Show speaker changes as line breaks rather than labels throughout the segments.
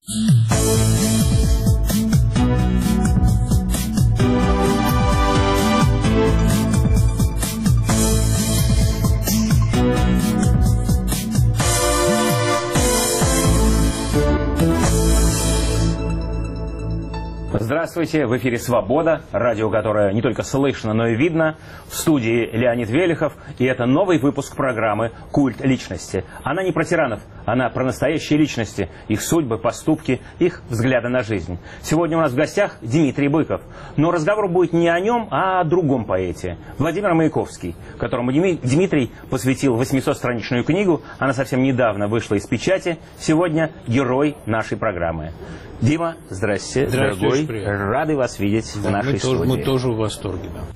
Здравствуйте, в эфире «Свобода», радио, которое не только слышно, но и видно. В студии Леонид Велихов, и это новый выпуск программы «Культ личности». Она не про тиранов, она про настоящие личности, их судьбы, поступки, их взгляды на жизнь. Сегодня у нас в гостях Дмитрий Быков. Но разговор будет не о нем, а о другом поэте. Владимир Маяковский, которому Дмитрий посвятил 800-страничную книгу. Она совсем недавно вышла из печати. Сегодня герой нашей программы. Дима, здрасте, дорогой. Рады вас видеть в нашей студии.
Мы тоже в восторге, да.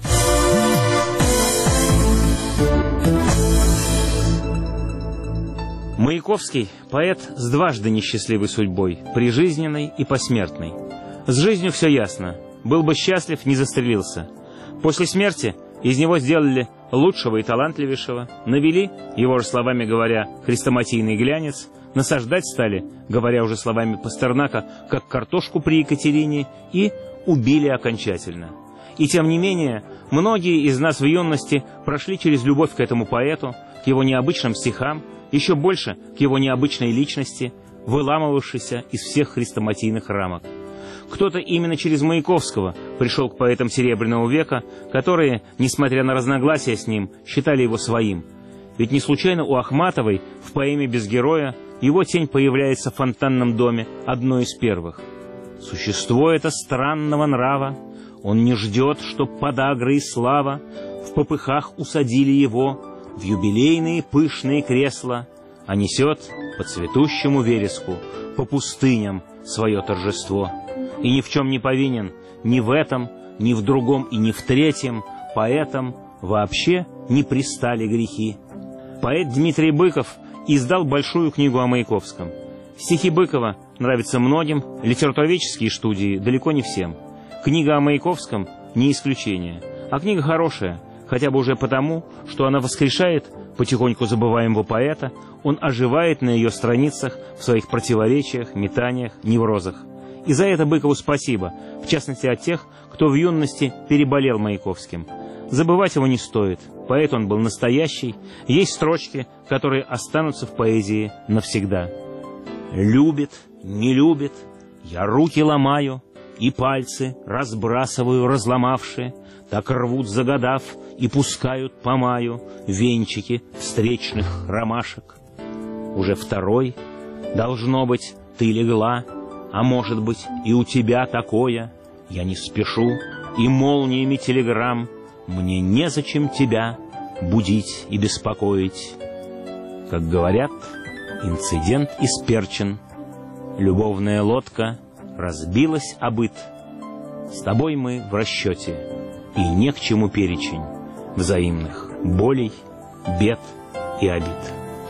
Маяковский – поэт с дважды несчастливой судьбой, прижизненной и посмертной. С жизнью все ясно. Был бы счастлив, не застрелился. После смерти из него сделали лучшего и талантливейшего, навели, его же словами говоря, хрестоматийный глянец, насаждать стали, говоря уже словами Пастернака, как картошку при Екатерине, и убили окончательно. И тем не менее, многие из нас в юности прошли через любовь к этому поэту, к его необычным стихам, еще больше к его необычной личности, выламывавшейся из всех хрестоматийных рамок. Кто-то именно через Маяковского пришел к поэтам Серебряного века, которые, несмотря на разногласия с ним, считали его своим. Ведь не случайно у Ахматовой в поэме «Без героя» его тень появляется в фонтанном доме, одной из первых. «Существо это странного нрава, он не ждет, чтоб подагра и слава в попыхах усадили его в юбилейные пышные кресла, а несет по цветущему вереску, по пустыням свое торжество. И ни в чем не повинен, ни в этом, ни в другом и ни в третьем, поэтам вообще не пристали грехи». Поэт Дмитрий Быков издал большую книгу о Маяковском. Стихи Быкова нравятся многим, литературоведческие студии далеко не всем. Книга о Маяковском не исключение. А книга хорошая, хотя бы уже потому, что она воскрешает потихоньку забываемого поэта, он оживает на ее страницах в своих противоречиях, метаниях, неврозах. И за это Быкову спасибо, в частности от тех, кто в юности переболел Маяковским. Забывать его не стоит, поэт он был настоящий, есть строчки, которые останутся в поэзии навсегда. «Любит, не любит, я руки ломаю, и пальцы разбрасываю разломавшие, так рвут загадав и пускают по маю венчики встречных ромашек. Уже второй, должно быть, ты легла, а может быть и у тебя такое, я не спешу, и молниями телеграмм мне незачем тебя будить и беспокоить». Как говорят, инцидент исперчен, любовная лодка разбилась о быт. С тобой мы в расчете, и не к чему перечень взаимных болей, бед и обид.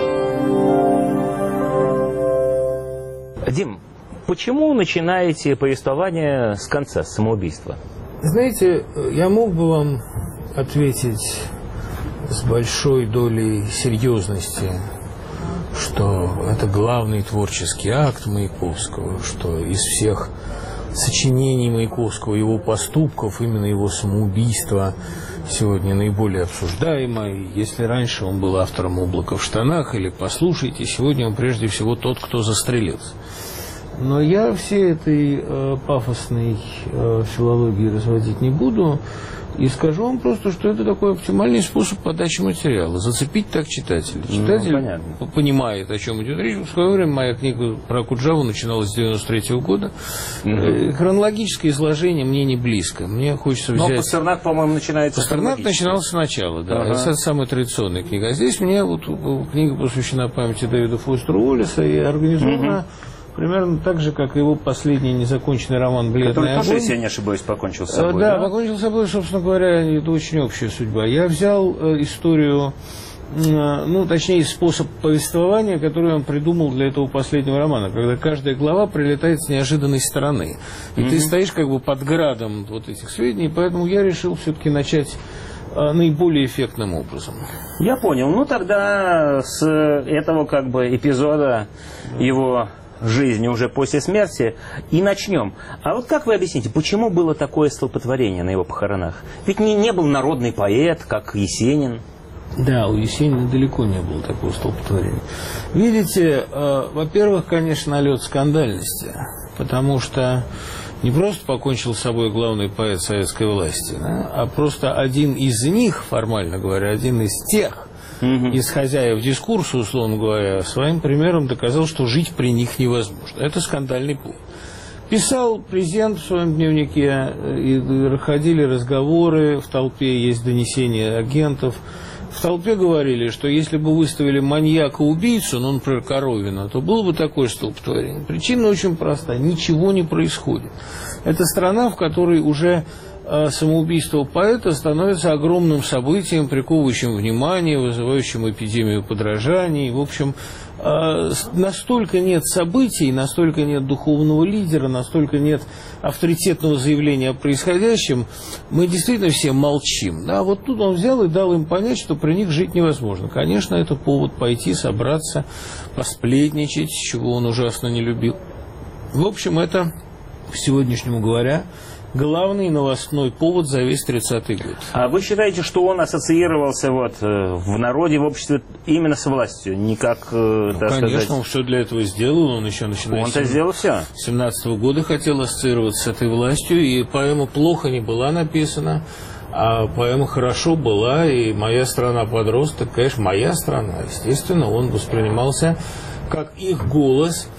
Дим, почему начинаете повествование с конца, с самоубийства?
Знаете, я мог бы вам ответить с большой долей серьезности, что это главный творческий акт Маяковского, что из всех сочинений Маяковского, его поступков, именно его самоубийство сегодня наиболее обсуждаемо. И если раньше он был автором «Облака в штанах» или «Послушайте», сегодня он прежде всего тот, кто застрелился. Но я всей этой пафосной филологии разводить не буду. И скажу вам просто, что это такой оптимальный способ подачи материала. Зацепить так читателя. Читатель понимает, о чем идет речь. В свое время моя книга про Акуджаву начиналась с 93-го года. Хронологическое изложение мне не близко. Мне хочется взять...
Но Пастернак, по-моему, начинается...
Пастернак начинался сначала, да. Это самая традиционная книга. А здесь мне вот книга посвящена памяти Дэвида Фостера Уоллеса и организована... Примерно так же, как и его последний незаконченный роман «Бледный огонь».
Который тоже, если я не ошибаюсь, покончил с собой,
да? Да, покончил с собой, собственно говоря, это очень общая судьба. Я взял историю, ну, точнее, способ повествования, который он придумал для этого последнего романа, когда каждая глава прилетает с неожиданной стороны. И ты стоишь как бы под градом вот этих сведений, поэтому я решил все-таки начать наиболее эффектным образом.
Я понял. Ну, тогда с этого как бы эпизода его жизни уже после смерти и начнем. А вот как вы объясните, почему было такое столпотворение на его похоронах? Ведь не был народный поэт, как Есенин.
Да, у Есенина далеко не было такого столпотворения. Видите, во-первых, конечно, налет скандальности, потому что не просто покончил с собой главный поэт советской власти, да, а просто один из них, формально говоря, один из тех, из хозяев дискурса, условно говоря, своим примером доказал, что жить при них невозможно. Это скандальный пункт. Писал президент в своем дневнике, и ходили разговоры, в толпе есть донесения агентов. В толпе говорили, что если бы выставили маньяка-убийцу, ну, например, Коровина, то было бы такое столпотворение. Причина очень проста. Ничего не происходит. Это страна, в которой уже самоубийство поэта становится огромным событием, приковывающим внимание, вызывающим эпидемию подражаний. В общем, настолько нет событий, настолько нет духовного лидера, настолько нет авторитетного заявления о происходящем, мы действительно все молчим. Да? Вот тут он взял и дал им понять, что при них жить невозможно. Конечно, это повод пойти, собраться, посплетничать, чего он ужасно не любил. В общем, это, к сегодняшнему говоря, главный новостной повод за весь 30-й год.
А вы считаете, что он ассоциировался в народе, в обществе именно с властью? Не как,
конечно, он все для этого сделал. Он еще начиная
Он-то сделал все.
С 17-го года хотел ассоциироваться с этой властью, и поэма плохо не была написана, а поэма хорошо была, и «Моя страна подросток», конечно, моя страна. Естественно, он воспринимался как их голос.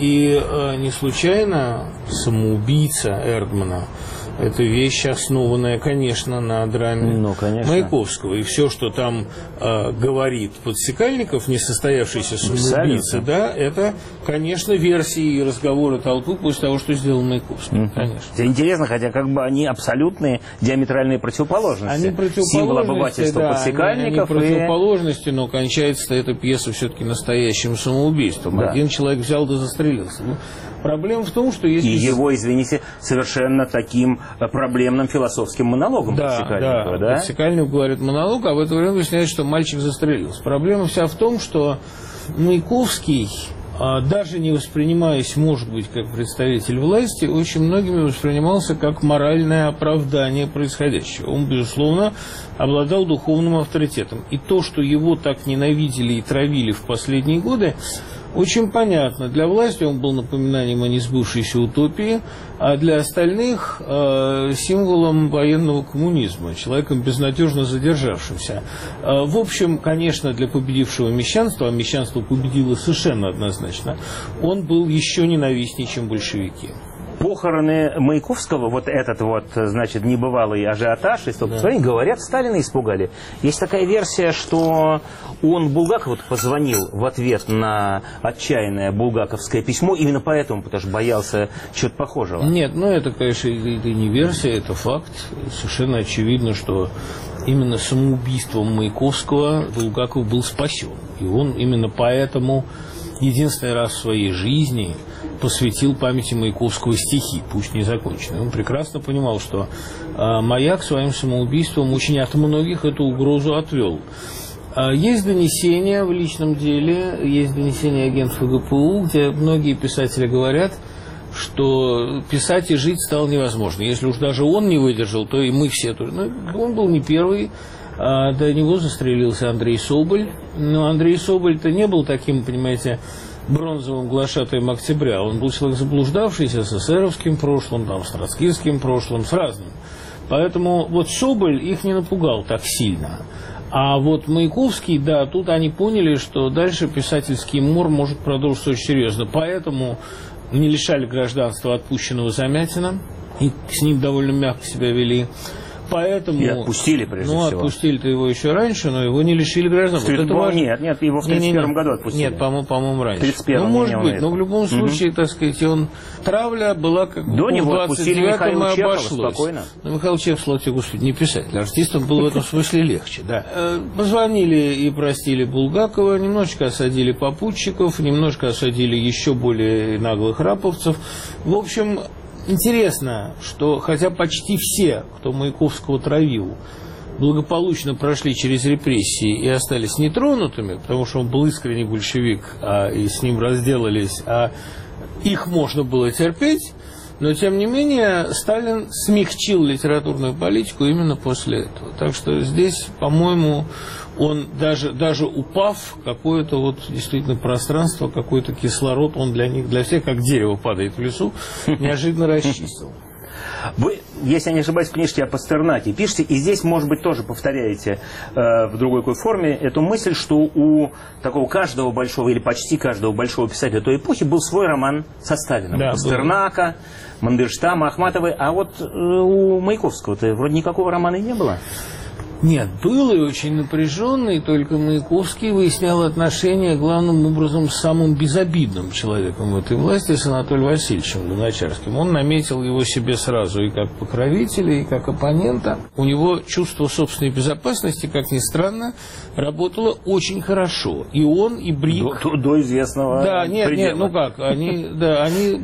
И не случайно «Самоубийца» Эрдмана – это вещь, основанная, конечно, на драме Маяковского. И все, что там говорит Подсекальников, несостоявшийся самоубийца, да, это, конечно, версии и разговоры толпы после того, что сделал Маяковский. Конечно.
Это интересно, хотя как бы они абсолютные диаметральные противоположности.
Они противоположности,
символ обывательства, да, Подсекальников.
Они противоположности, но кончается эта пьеса все-таки настоящим самоубийством. Да. Один человек взял да застрелился. Ну, проблема в том, что если...
И его, извините, совершенно таким проблемным философским монологом Подсекальникова, да?
Подсекальников говорит монолог, а в это время выясняется, что мальчик застрелился. Проблема вся в том, что Маяковский, даже не воспринимаясь, может быть, как представитель власти, очень многими воспринимался как моральное оправдание происходящего. Он, безусловно, обладал духовным авторитетом. И то, что его так ненавидели и травили в последние годы, очень понятно. Для власти он был напоминанием о несбывшейся утопии, а для остальных символом военного коммунизма, человеком безнадежно задержавшимся. В общем, конечно, для победившего мещанства, а мещанство победило совершенно однозначно, он был еще ненавистнее, чем большевики.
Похороны Маяковского, вот этот вот, значит, небывалый ажиотаж, и столпотворение, говорят, Сталина испугали. Есть такая версия, что он Булгакову позвонил в ответ на отчаянное булгаковское письмо, именно поэтому, потому что боялся чего-то похожего.
Нет, ну это, конечно, это не версия, это факт. Совершенно очевидно, что именно самоубийством Маяковского Булгаков был спасен. И он именно поэтому единственный раз в своей жизни посвятил памяти Маяковского стихи, пусть не законченные. Он прекрасно понимал, что Маяк своим самоубийством очень от многих эту угрозу отвел. Есть донесения в личном деле, есть донесения агентов ГПУ, где многие писатели говорят, что писать и жить стало невозможно. Если уж даже он не выдержал, то и мы все тоже. Но он был не первый. До него застрелился Андрей Соболь. Но Андрей Соболь-то не был таким, понимаете, бронзовым глашатаем октября. Он был человек заблуждавшийся с эсеровским прошлым, там, с троцкистским прошлым, с разным. Поэтому вот Соболь их не напугал так сильно. А вот Маяковский, да, тут они поняли, что дальше писательский мор может продолжиться очень серьезно. Поэтому не лишали гражданства отпущенного Замятина, и с ним довольно мягко себя вели. Поэтому,
и отпустили, прежде всего.
Отпустили-то его еще раньше, но его не лишили гражданства.
Нет, его в 1931 году отпустили.
Нет, по-моему, раньше.
31-м,
ну, может быть, но в любом случае, так сказать, травля была как бы...
До него отпустили Михаила Чехова, спокойно.
Но Михаил Чехов, слава тебе, Господи, не писатель. Артистам было в этом смысле легче, да. Позвонили и простили Булгакова, немножечко осадили попутчиков, немножко осадили еще более наглых раповцев. В общем... Интересно, что хотя почти все, кто Маяковского травил, благополучно прошли через репрессии и остались нетронутыми, потому что он был искренний большевик, и с ним разделались, а их можно было терпеть, но, тем не менее, Сталин смягчил литературную политику именно после этого. Так что здесь, по-моему, он, даже упав, какое-то вот действительно пространство, какой-то кислород, он для всех, как дерево падает в лесу, неожиданно расчистил.
Вы, если я не ошибаюсь, в книжке о Пастернаке пишете, и здесь, может быть, тоже повторяете в другой какой форме эту мысль, что у такого каждого большого или почти каждого большого писателя той эпохи был свой роман со Сталином. Да, Пастернака, Мандельштама, Ахматовой. А вот у Маяковского-то вроде никакого романа и не было.
Нет, был и очень напряженный, только Маяковский выяснял отношения главным образом с самым безобидным человеком в этой власти, с Анатолием Васильевичем Луначарским. Он наметил его себе сразу и как покровителя, и как оппонента. У него чувство собственной безопасности, как ни странно, работало очень хорошо. И он, и Брик...
До известного
Да, нет,
предела.
ну как, они...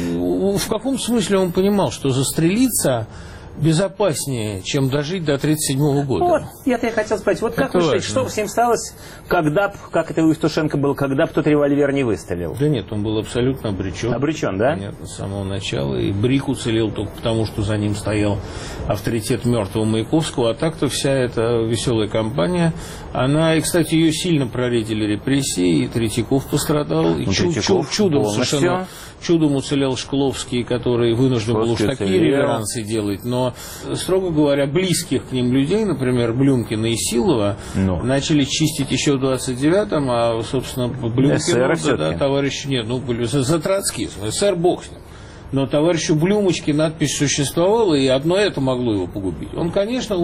В каком смысле он понимал, что застрелиться... безопаснее, чем дожить до 1937 года.
Вот, я-то и хотел спросить, вот как вы считаете, что с ним сталось, когда б, как это у Евтушенко было, когда бы тот револьвер не выстрелил?
Да нет, он был абсолютно обречен.
Обречен, да?
Понятно, с самого начала. И Брик уцелел только потому, что за ним стоял авторитет мертвого Маяковского, а так-то вся эта веселая компания, она, и, кстати, ее сильно проредили репрессии, и Третьяков пострадал, и чудом совершенно... Чудом уцелел Шкловский, который вынужден был уж такие реверансы делать. Но, строго говоря, близких к ним людей, например, Блюмкина и Силова, начали чистить еще в 29-м, а, собственно, Блюмкину, товарищу, нет, за троцкизм, СССР бог с ним. Но товарищу Блюмочке надпись существовала, и одно это могло его погубить. Он, конечно,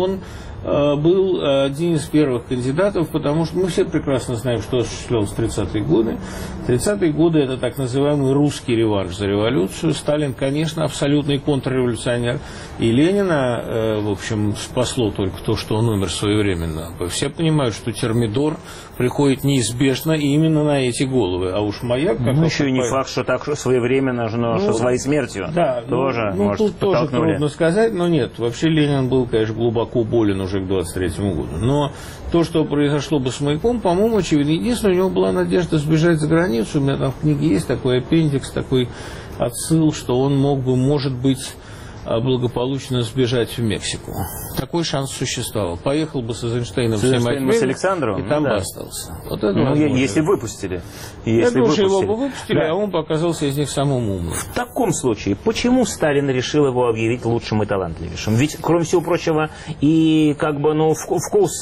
был один из первых кандидатов, потому что мы все прекрасно знаем, что осуществлялось в 30-е годы. 30-е годы – это так называемый русский реванш за революцию. Сталин, конечно, абсолютный контрреволюционер. И Ленина, в общем, спасло только то, что он умер своевременно. Все понимают, что термидор приходит неизбежно именно на эти головы. А уж Маяк...
Ну, еще и не факт, что так своевременно, что своей смертью тоже, может,
тут тоже трудно сказать, но нет. Вообще Ленин был, конечно, глубоко болен уже к 23-му году. Но то, что произошло бы с Маяком, по-моему, очевидно. Единственное, у него была надежда сбежать за границу. У меня там в книге есть такой аппендикс, такой отсыл, что он мог бы, может быть, благополучно сбежать в Мексику. Такой шанс существовал. Поехал бы с Эйзенштейном
с Александром,
и там бы остался. Вот это
если выпустили.
Я думаю, что его бы выпустили, а он бы оказался из них самым умным.
В таком случае, почему Сталин решил его объявить лучшим и талантливейшим? Ведь, кроме всего прочего, и вкус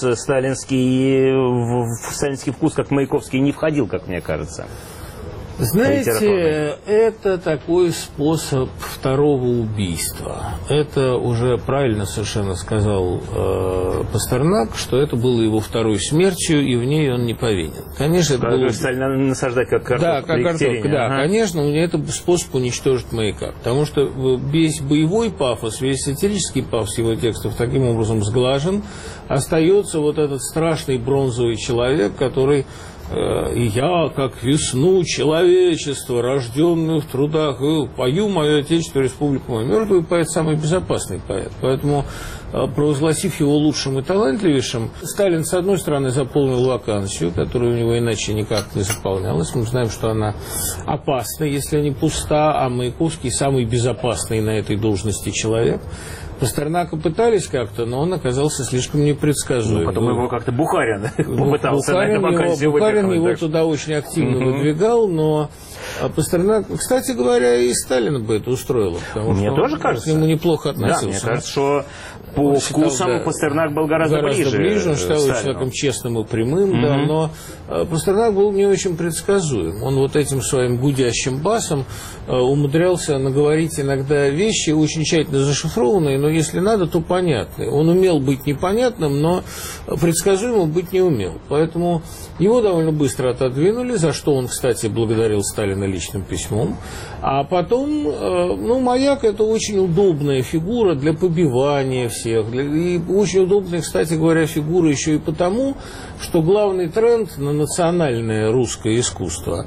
сталинский вкус, как Маяковский, не входил, как мне кажется.
Знаете, это такой способ второго убийства. Это уже правильно совершенно сказал Пастернак, что это было его второй смертью, и в ней он не повинен. Конечно, это было...
Сталина насаждать как картошку.
Да, как картошку, да. Конечно, это способ уничтожить Маяка. Потому что весь боевой пафос, весь сатирический пафос его текстов таким образом сглажен. Остается вот этот страшный бронзовый человек, который... И я, как весну человечества, рожденный в трудах, пою мое отечество, республику мою. Мертвый поэт – самый безопасный поэт. Поэтому, провозгласив его лучшим и талантливейшим, Сталин, с одной стороны, заполнил вакансию, которая у него иначе никак не заполнялась. Мы знаем, что она опасна, если не пуста, а Маяковский – самый безопасный на этой должности человек. Пастернака пытались как-то, но он оказался слишком непредсказуемым.
Потом его как-то Бухарин попытался на эту вакансию выпихнуть.
Бухарин его туда очень активно выдвигал, но Пастернак, кстати говоря, и Сталина бы это устроило, потому
мне
что
тоже кажется,
к нему неплохо относился.
Да, мне кажется, что по вкусам Пастернак был гораздо ближе.
Он считал его человеком честным и прямым, да, но Пастернак был не очень предсказуем. Он вот этим своим гудящим басом умудрялся наговорить иногда вещи, очень тщательно зашифрованные, но если надо, то понятные. Он умел быть непонятным, но предсказуемым быть не умел. Поэтому его довольно быстро отодвинули, за что он, кстати, благодарил Сталина личным письмом. А потом, Маяк – это очень удобная фигура для побивания всех. И очень удобная, кстати говоря, фигура еще и потому, что главный тренд на национальное русское искусство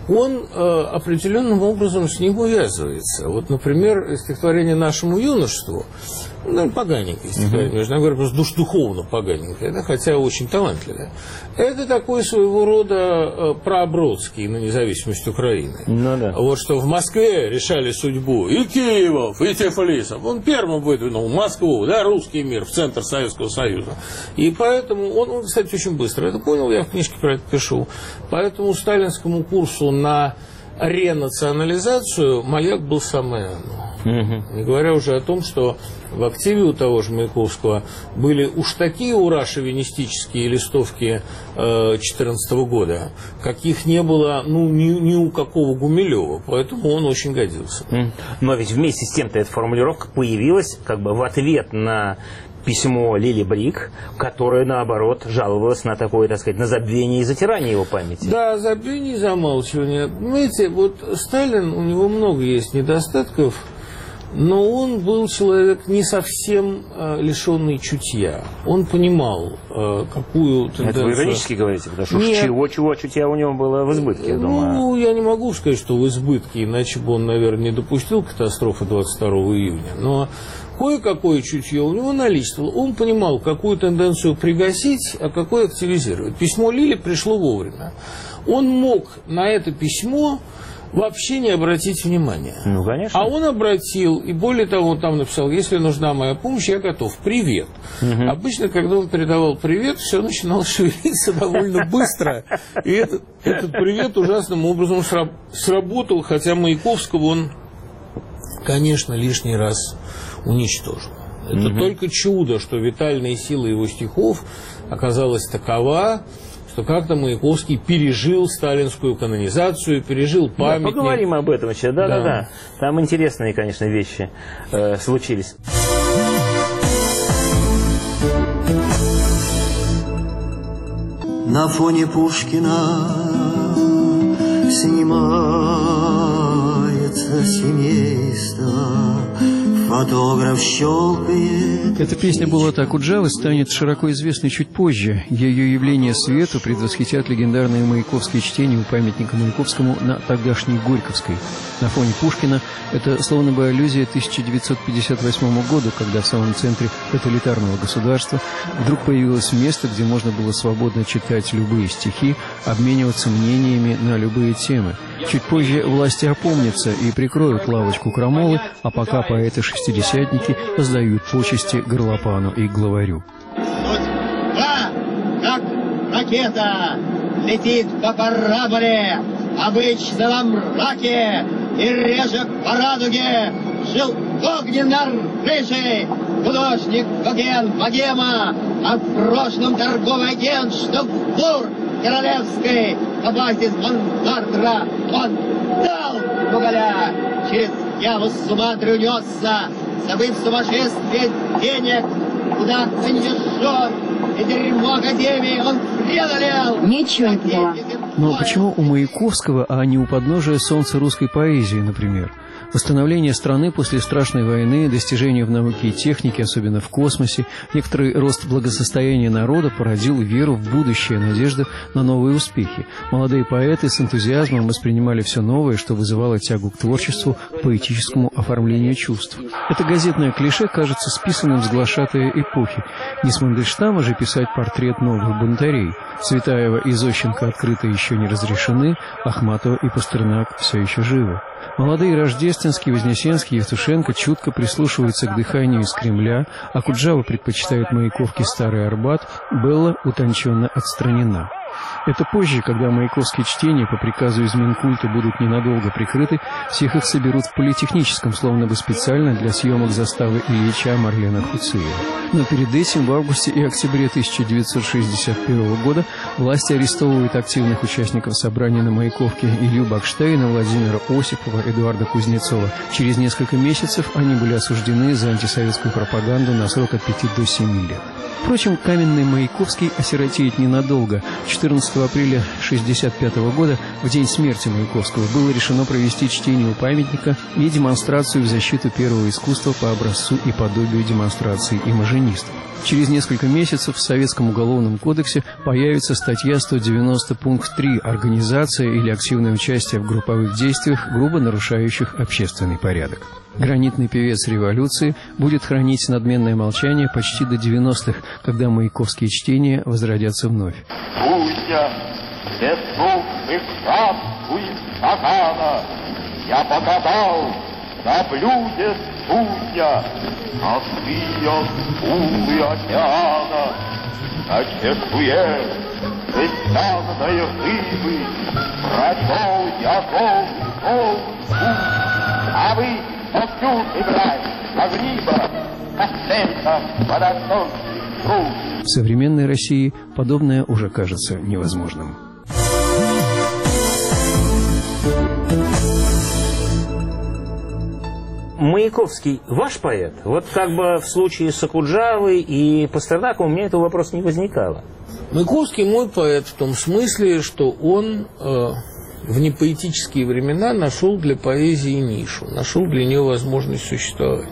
он определенным образом с ним увязывается. Вот, например, стихотворение «Нашему юношеству», ну, поганенькое стихотворение, я говорю, просто духовно поганенькое, да, хотя очень талантливое. Это такой своего рода прообродский на независимость Украины.
Ну, да.
Вот что в Москве решали судьбу и Киевов, и Тифлисов. Он первым выдвинул Москву, да, русский мир в центр Советского Союза. И поэтому он, кстати, очень быстро это понял, я в книжке про это пишу. Поэтому сталинскому курсу на ренационализацию Маяк был самое оно. Не говоря уже о том, что в активе у того же Маяковского были уж такие ура шовинистические листовки 2014 года, каких не было ни у какого Гумилева, поэтому он очень годился.
Но ведь вместе с тем-то эта формулировка появилась как бы в ответ на письмо Лили Брик, которая, наоборот, жаловалась на такое, так сказать, на забвение и затирание его памяти.
Да, забвение и замалчивание. Понимаете, вот Сталин, у него много есть недостатков, но он был человек не совсем лишенный чутья. Он понимал, какую тенденцию...
Это вы иронически говорите, потому что чего чутья у него было в избытке, я думаю.
Ну, я не могу сказать, что в избытке, иначе бы он, наверное, не допустил катастрофы 22 июня. Но кое-какое чутье у него наличествовало. Он понимал, какую тенденцию пригасить, а какую активизировать. Письмо Лили пришло вовремя. Он мог на это письмо вообще не обратить внимания.
Ну, конечно.
А он обратил, и более того, он там написал: если нужна моя помощь, я готов. Привет. Обычно, когда он передавал привет, все начинало шевелиться довольно быстро. И этот привет ужасным образом сработал, хотя Маяковского он, конечно, лишний раз уничтожил. Это только чудо, что витальная сила его стихов оказалась такова, что как-то Маяковский пережил сталинскую канонизацию, пережил памятник.
Да, поговорим об этом еще, да. Там интересные, конечно, вещи случились.
На фоне Пушкина снимается семейство. Фотограф щелкает.
Эта песня Булата Акуджавы станет широко известной чуть позже. Ее явление свету предвосхитят легендарные маяковские чтения у памятника Маяковскому на тогдашней Горьковской. На фоне Пушкина это словно бы аллюзия 1958 году, когда в самом центре тоталитарного государства вдруг появилось место, где можно было свободно читать любые стихи, обмениваться мнениями на любые темы. Чуть позже власти опомнятся и прикроют лавочку крамолы, а пока поэты-шестидесятники воздают почести горлопану и главарю.
Судьба, как ракета, летит по параболе, обычно во мраке, и режет по радуге, жил огненной рыжий, художник Гоген богема, а в прошлом торговый агент, что в тур королевской попасть из Монмартра он дал Бугаля, через яву Суматры унесся, забыв сумасшествие денег, куда занесет, и дерьмо Академии он преодолел.
Ничего не поняла.
Но почему у Маяковского, а не у подножия солнца русской поэзии, например? Восстановление страны после страшной войны, достижения в науке и технике, особенно в космосе, некоторый рост благосостояния народа породил веру в будущее, надежду на новые успехи. Молодые поэты с энтузиазмом воспринимали все новое, что вызывало тягу к творчеству, к поэтическому оформлению чувств. Это газетное клише кажется списанным с глашатая эпохи. Не с Мандельштама же писать портрет новых бунтарей. Цветаева и Зощенко открыто еще не разрешены, Ахматова и Пастернак все еще живы. Молодые Рождественский, Вознесенский, Евтушенко чутко прислушиваются к дыханию из Кремля, а Куджава предпочитает Маяковке Старый Арбат, Белла утонченно отстранена. Это позже, когда маяковские чтения по приказу из Минкульта будут ненадолго прикрыты, всех их соберут в политехническом, словно бы специально для съемок заставы Ильича Марлена Хуцеева. Но перед этим в августе и октябре 1961 года власти арестовывают активных участников собрания на Маяковке Илью Бакштейна, Владимира Осипова, Эдуарда Кузнецова. Через несколько месяцев они были осуждены за антисоветскую пропаганду на срок от 5 до 7 лет. Впрочем, каменный Маяковский осиротеет ненадолго. В 14 апреля 1965 года, в день смерти Маяковского, было решено провести чтение у памятника и демонстрацию в защиту первого искусства по образцу и подобию демонстрации имажинистов. Через несколько месяцев в Советском уголовном кодексе появится статья 190 пункт 3 «Организация или активное участие в групповых действиях, грубо нарушающих общественный порядок». Гранитный певец революции будет хранить надменное молчание почти до 90-х, когда маяковские чтения возродятся вновь.
Я показал на блюде судья, острие скулы океана, на чешуе жестяной рыбы прочел я гол, а вы молчу играть, огниба, костелька, водосточный труд.
В современной России подобное уже кажется невозможным.
Маяковский ваш поэт? Вот как бы в случае с Окуджавой и Пастернаком у меня этого вопроса не возникало.
Маяковский мой поэт в том смысле, что он в непоэтические времена нашел для поэзии нишу, нашел для нее возможность существования.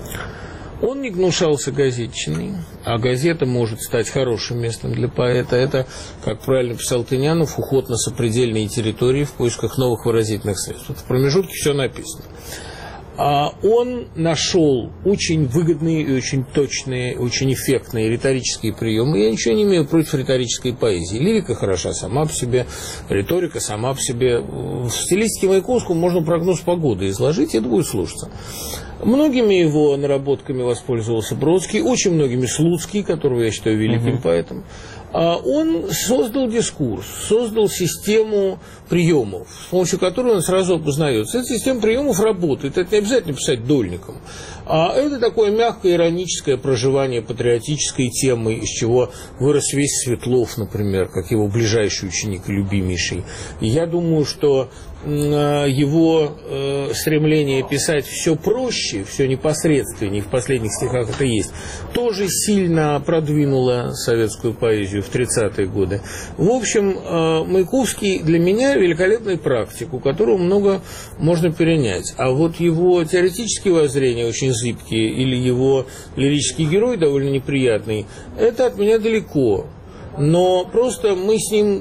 Он не гнушался газетчиной, а газета может стать хорошим местом для поэта. Это, как правильно писал Тынянов, уход на сопредельные территории в поисках новых выразительных средств. В промежутке все написано. Он нашел очень выгодные и очень точные, очень эффектные риторические приемы. Я ничего не имею против риторической поэзии. Лирика хороша сама по себе, риторика сама по себе. В стилистике Маяковского можно прогноз погоды изложить, и это будет слушаться. Многими его наработками воспользовался Бродский, очень многими Слуцкий, которого я считаю великим поэтом. Он создал дискурс, создал систему приемов, с помощью которой он сразу опознается. Эта система приемов работает, это не обязательно писать дольником, а это такое мягкое ироническое проживание патриотической темы, из чего вырос весь Светлов, например, как его ближайший ученик и любимейший. И я думаю, что его стремление писать все проще, все непосредственнее, в последних стихах это есть, тоже сильно продвинуло советскую поэзию в 30-е годы. В общем, Маяковский для меня великолепный практик, у которого много можно перенять. А вот его теоретические воззрения очень зыбкие, или его лирический герой довольно неприятный, это от меня далеко. Но просто мы с ним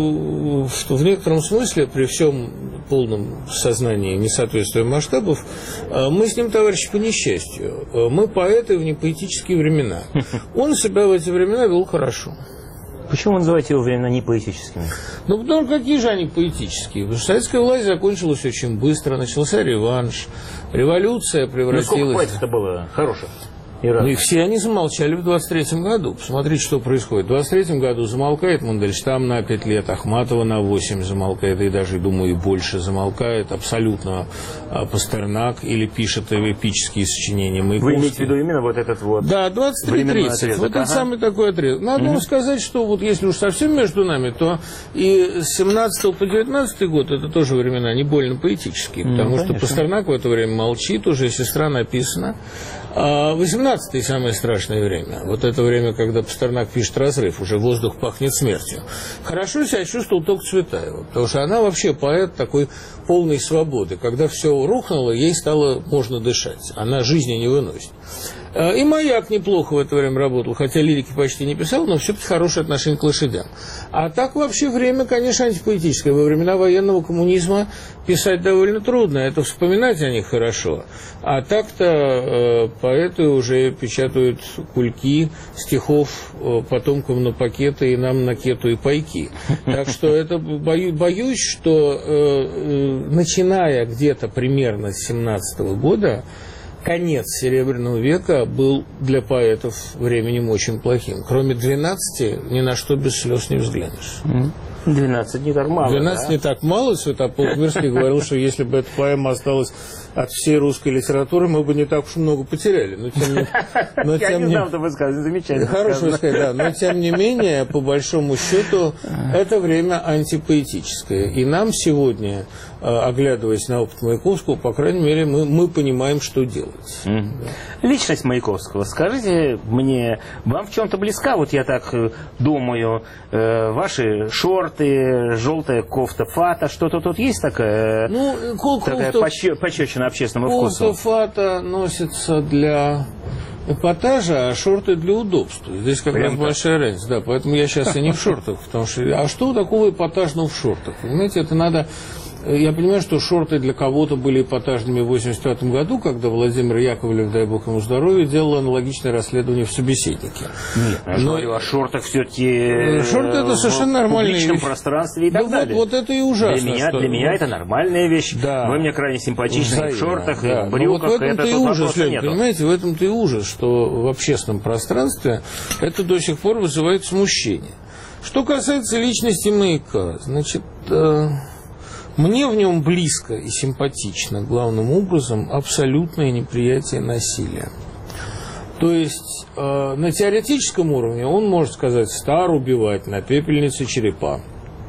в некотором смысле, при всем полном сознании несоответствия масштабов, мы с ним товарищи по несчастью. Мы поэты в непоэтические времена. Он себя в эти времена вел хорошо.
Почему вы называете его времена непоэтическими?
Ну, потому какие же они поэтические? Потому что советская власть закончилась очень быстро, начался реванш, революция превратилась...
Ну, сколько поэтов-то было хороших?
Ну и все они замолчали в 23-м году. Посмотрите, что происходит. В 23-м году замолкает Мандельштам на 5 лет, Ахматова на 8 замолкает, и даже, думаю, и больше замолкает. Абсолютно Пастернак или пишет эпические сочинения.
Вы имеете в виду именно вот этот вот...
Да, 23-30. Вот это самый такой отрезок. Надо вам сказать, что вот если уж совсем между нами, то и с 17 по 19 год это тоже времена не больно поэтические, потому что Пастернак в это время молчит, уже «Сестра» написана. 18-е самое страшное время. Вот это время, когда Пастернак пишет «Разрыв», уже воздух пахнет смертью. Хорошо себя чувствовал только Цветаева, потому что она вообще поэт такой полной свободы. Когда все рухнуло, ей стало можно дышать. Она жизни не выносит. И «Маяк» неплохо в это время работал, хотя лирики почти не писал, но все-таки хорошее отношение к лошадям. А так вообще время, конечно, антипоэтическое. Во времена военного коммунизма писать довольно трудно, это вспоминать о них хорошо. А так-то поэты уже печатают кульки стихов потомкам на пакеты и нам на кету и пайки. Так что это боюсь, что начиная где-то примерно с 17-го года, конец Серебряного века был для поэтов временем очень плохим. Кроме 12, ни на что без слез не взглянешь.
12 не так мало.
12 не так мало. Святополк Мирский говорил, что если бы эта поэма осталась от всей русской литературы, мы бы не так уж много потеряли.
Я не знал, что вы сказали, замечательно.
Хорошо сказать, да. Но тем не менее, по большому счету, это время антипоэтическое. И нам сегодня оглядываясь на опыт Маяковского, по крайней мере, мы понимаем, что делать.
Личность Маяковского, скажите мне, вам в чем-то близка? Вот я так думаю, ваши шорты, желтая кофта фата, что-то тут есть такая, такая пощечина общественному вкусу?
Кофта фата носится для эпатажа, а шорты для удобства. Здесь как раз большая разница. Да, поэтому я сейчас и не в шортах, потому что... А что такого эпатажного в шортах? Понимаете, это надо... Я понимаю, что шорты для кого-то были эпатажными в 1985 году, когда Владимир Яковлев, дай бог ему здоровья, делал аналогичное расследование в «Собеседнике».
Нет, я говорю о шортах все-таки...
Шорты – это совершенно нормальная вещь.
В публичном пространстве и так далее.
Вот это и ужасно.
Для меня это нормальная вещь. Да. Вы мне крайне симпатичны в шортах, и в брюках.
Вот в этом-то и ужас, Лен, понимаете, в этом-то и ужас, что в общественном пространстве это до сих пор вызывает смущение. Что касается личности Маяка, значит... Мне в нем близко и симпатично, главным образом, абсолютное неприятие насилия. То есть на теоретическом уровне он может сказать «стар убивать, на пепельнице черепа».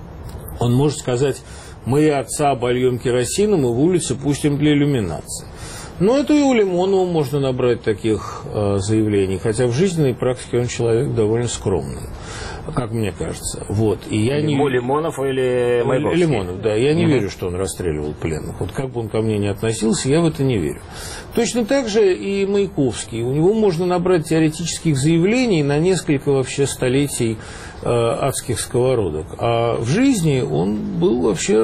Он может сказать «мы отца обольем керосином и в улице пустим для иллюминации». Но это и у Лимонова можно набрать таких заявлений, хотя в жизненной практике он человек довольно скромный, как мне кажется. Вот. И я
Лимонов или Маяковский?
Лимонов, да. Я не верю, что он расстреливал пленных. Вот как бы он ко мне ни относился, я в это не верю. Точно так же и Маяковский. У него можно набрать теоретических заявлений на несколько вообще столетий адских сковородок. А в жизни он был вообще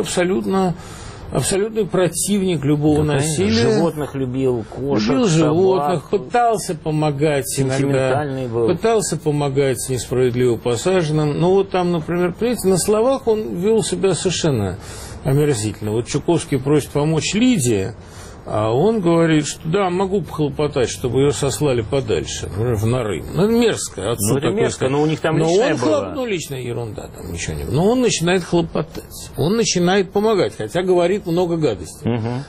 абсолютный противник любого насилия.
Животных любил, кошек,
любил животных,
собак,
пытался помогать иногда. Пытался помогать несправедливо посаженным. Но вот там, например, понимаете, на словах он вел себя совершенно омерзительно. Вот Чуковский просит помочь Лидии, а он говорит, что да, могу похлопотать, чтобы ее сослали подальше, в Нары. Ну, это мерзко. Отцу
это мерзко, но у них там личное было.
Ну, личная ерунда, там ничего не было. Но он начинает хлопотать, он начинает помогать, хотя говорит много гадостей.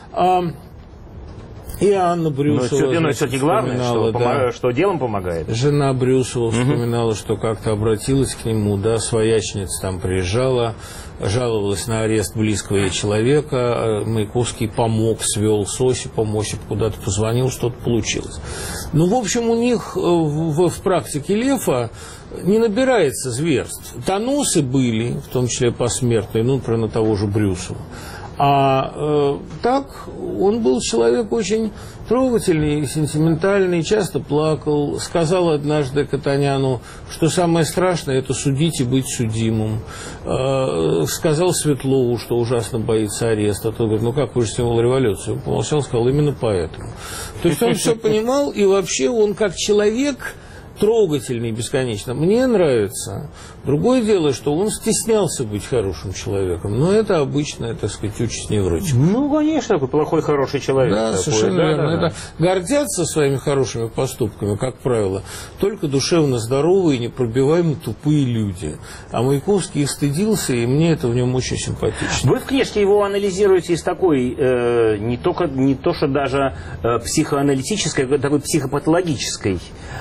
И Анна Брюсова...
Но, кстати, главное, что делом помогает.
Жена Брюсова вспоминала, что как-то обратилась к нему, да, своячница там приезжала, жаловалась на арест близкого ей человека, Маяковский помог, свел с Осипом, Осип куда-то позвонил, что-то получилось. Ну, в общем, у них в практике Лефа не набирается зверств. Доносы были, в том числе посмертные, ну, например, на того же Брюсова. А так он был человек очень трогательный, сентиментальный, часто плакал. Сказал однажды Катаняну, что самое страшное – это судить и быть судимым. Сказал Светлову, что ужасно боится ареста. Тот говорит, ну как, вы же символ революции. Он помолчал, сказал, именно поэтому. То есть он все понимал, и вообще он как человек... трогательный бесконечно. Мне нравится. Другое дело, что он стеснялся быть хорошим человеком. Но это обычная, так сказать, участь невротика.
Ну, конечно, такой плохой, хороший человек.
Да,
такой.
Совершенно верно. Да. Это гордятся своими хорошими поступками, как правило, только душевно здоровые, непробиваемые, тупые люди. А Маяковский их стыдился, и мне это в нем очень симпатично.
Вы в книжке его анализируете из такой, не то что даже психоаналитической, такой психопатологической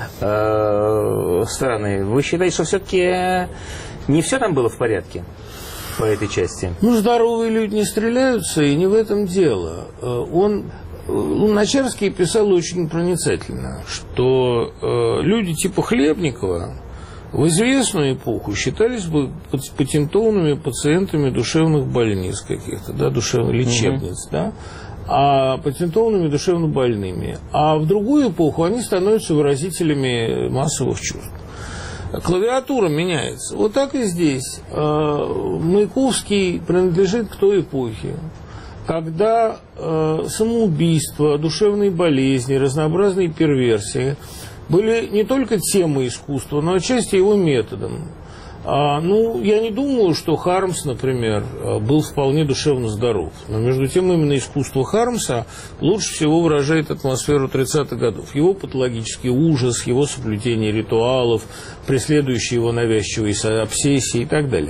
стороны. Вы считаете, что все-таки не все там было в порядке по этой части?
Ну, здоровые люди не стреляются, и не в этом дело. Луначарский писал очень проницательно, что люди типа Хлебникова в известную эпоху считались бы патентованными пациентами душевных больниц каких-то, да, душевных лечебниц, да, а патентованными душевно больными. А в другую эпоху они становятся выразителями массовых чувств. Клавиатура меняется. Вот так и здесь. Маяковский принадлежит к той эпохе, когда самоубийство, душевные болезни, разнообразные перверсии были не только темой искусства, но отчасти его методом. Я не думаю, что Хармс, например, был вполне душевно здоров. Но, между тем, именно искусство Хармса лучше всего выражает атмосферу 30-х годов. Его патологический ужас, его соблюдение ритуалов, преследующие его навязчивые обсессии и так далее.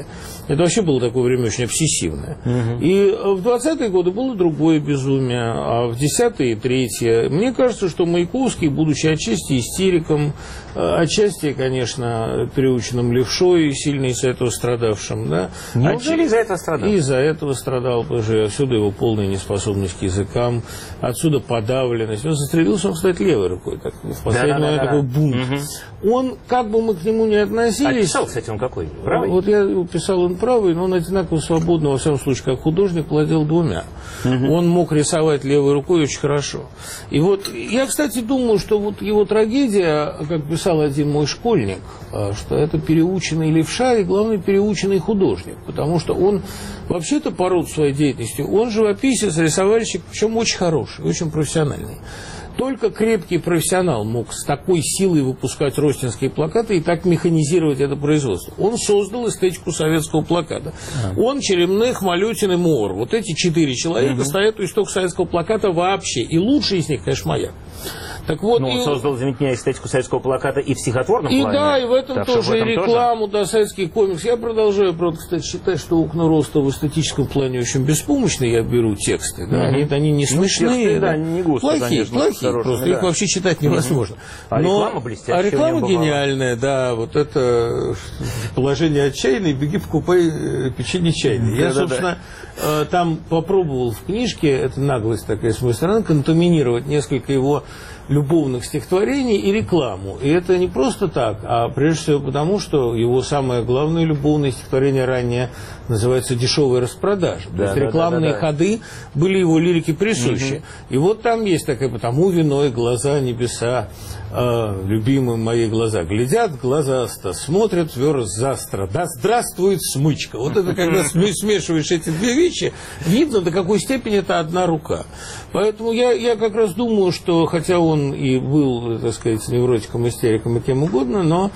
Это вообще было такое время очень обсессивное. И в 20-е годы было другое безумие, а в 10-е – третье. Мне кажется, что Маяковский, будучи отчасти истериком, отчасти, конечно, переученным левшой, сильно из-за этого страдавшим. Да?
Неужели из-за этого страдал?
Из-за этого страдал, потому что отсюда его полная неспособность к языкам, отсюда подавленность. Он застрелился, он, кстати, левой рукой. Так, в последний момент такой бунт. Он, как бы мы к нему не относились...
А писал, кстати, он какой? Правый?
Вот я писал, он правый, но он одинаково свободно, во всяком случае, как художник, владел двумя. Он мог рисовать левой рукой очень хорошо. И вот я, кстати, думаю, что вот его трагедия, как писал один мой школьник, что это переученный левша и, главное, переученный художник. Потому что он вообще-то по роду своей деятельности, он живописец, рисовальщик, причем очень хороший, очень профессиональный. Только крепкий профессионал мог с такой силой выпускать ростинские плакаты и так механизировать это производство. Он создал эстетику советского плаката. Он, Черемных, Малютин и Моор. Вот эти 4 человека стоят у истока советского плаката вообще. И лучший из них, конечно, Маяк. Так вот,
но он создал, заметь меня, эстетику советского плаката и в стихотворном
плане.
И
да, и в этом тоже, и рекламу, да, советский комикс. Я продолжаю, правда, кстати, считать, что окна роста в эстетическом плане очень беспомощны. Я беру тексты, да, они не смешные.
Тексты, да, не густо,
плохие, просто
да.
Их вообще читать невозможно.
А реклама блестящая.
А реклама гениальная, да, вот это положение отчаянное, беги покупай печенье чайное. Я, собственно, там попробовал в книжке, это наглость такая с моей стороны, контаминировать несколько его любовных стихотворений и рекламу. И это не просто так, а прежде всего потому, что его самое главное любовное стихотворение ранее называется «Дешевая распродажа». То есть рекламные ходы были его лирике присущи. И вот там есть такая «Потому вино и глаза небеса, любимые мои глаза глядят глазасто, смотрят верзастро, да здравствует смычка». Вот это когда смешиваешь эти две вещи, видно, до какой степени это одна рука. Поэтому я как раз думаю, что хотя он и был, так сказать, невротиком, истериком и кем угодно, но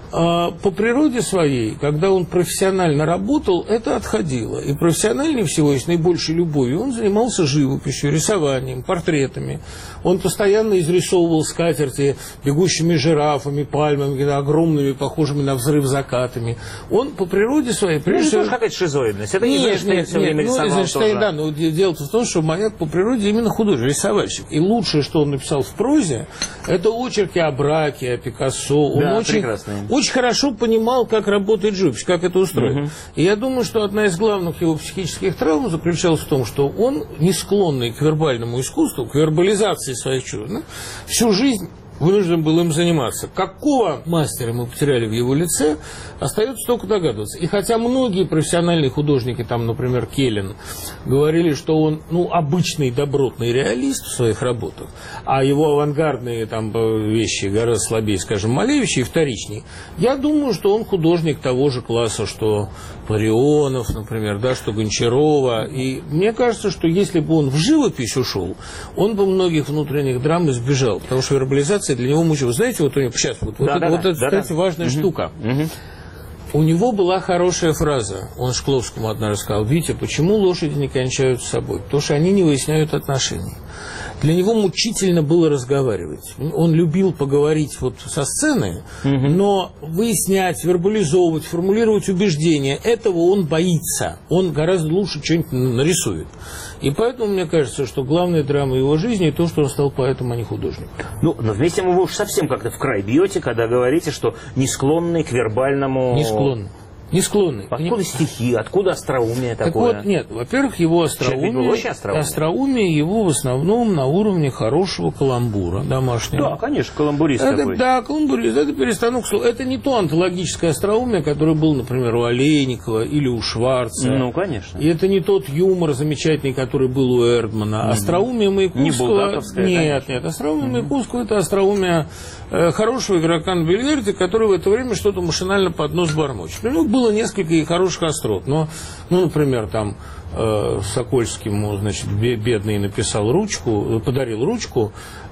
по природе своей, когда он профессионально работал, это отходило. И профессиональнее всего, и с наибольшей любовью, он занимался живописью, рисованием, портретами. Он постоянно изрисовывал скатерти бегущими жирафами, пальмами, огромными, похожими на взрыв закатами. Он по природе своей...
Прежде всего, какая-то шизоидность. Это не Эйзенштейн все время рисовал
Эйзенштейн, да, но дело-то в том, что Маяк по природе именно художник, рисовальщик. И лучшее, что он написал в прозе, это очерки о браке, о Пикассо. Он очень хорошо понимал, как работает живопись, как это устроено. И я думаю, что одна из главных его психических травм заключалась в том, что он, не склонный к вербальному искусству, к вербализации своих чувств, всю жизнь вынужден был им заниматься. Какого мастера мы потеряли в его лице, остается только догадываться. И хотя многие профессиональные художники, там, например, Келлен, говорили, что он, обычный добротный реалист в своих работах, а его авангардные там вещи гораздо слабее, скажем, Малевича и вторичней, я думаю, что он художник того же класса, что Ларионов, например, да, что Гончарова. И мне кажется, что если бы он в живопись ушел, он бы многих внутренних драм избежал, потому что вербализация для него мучила. Знаете, вот у него сейчас это, кстати, важная штука. У него была хорошая фраза. Он Шкловскому однажды сказал: «Витя, почему лошади не кончают с собой? Потому что они не выясняют отношений». Для него мучительно было разговаривать. Он любил поговорить вот со сцены, но выяснять, вербализовывать, формулировать убеждения, этого он боится. Он гораздо лучше что-нибудь нарисует. И поэтому мне кажется, что главная драма его жизни то, что он стал поэтом, а не художником.
Но вместе вы уж совсем как-то в край бьете, когда говорите, что не склонный к вербальному...
Не склонный. Не склонный.
Откуда стихи, откуда остроумие такое?
Так вот, нет, во-первых, его остроумие его в основном на уровне хорошего каламбура домашнего.
Да, конечно, каламбурист такой.
Да, каламбурист, это перестановка слов. Это не то онтологическое остроумие, которое было, например, у Олейникова или у Шварца.
Ну, конечно.
И это не тот юмор замечательный, который был у Эрдмана. Остроумие Маяковского...
Не булгаковское,
нет, остроумие Маяковского — это остроумие хорошего игрока на бильярде, который в это время что-то машинально под нос бормочет. Было несколько и хороших острот, но, например, там Сокольскому, значит, бедный написал ручку, подарил ручку,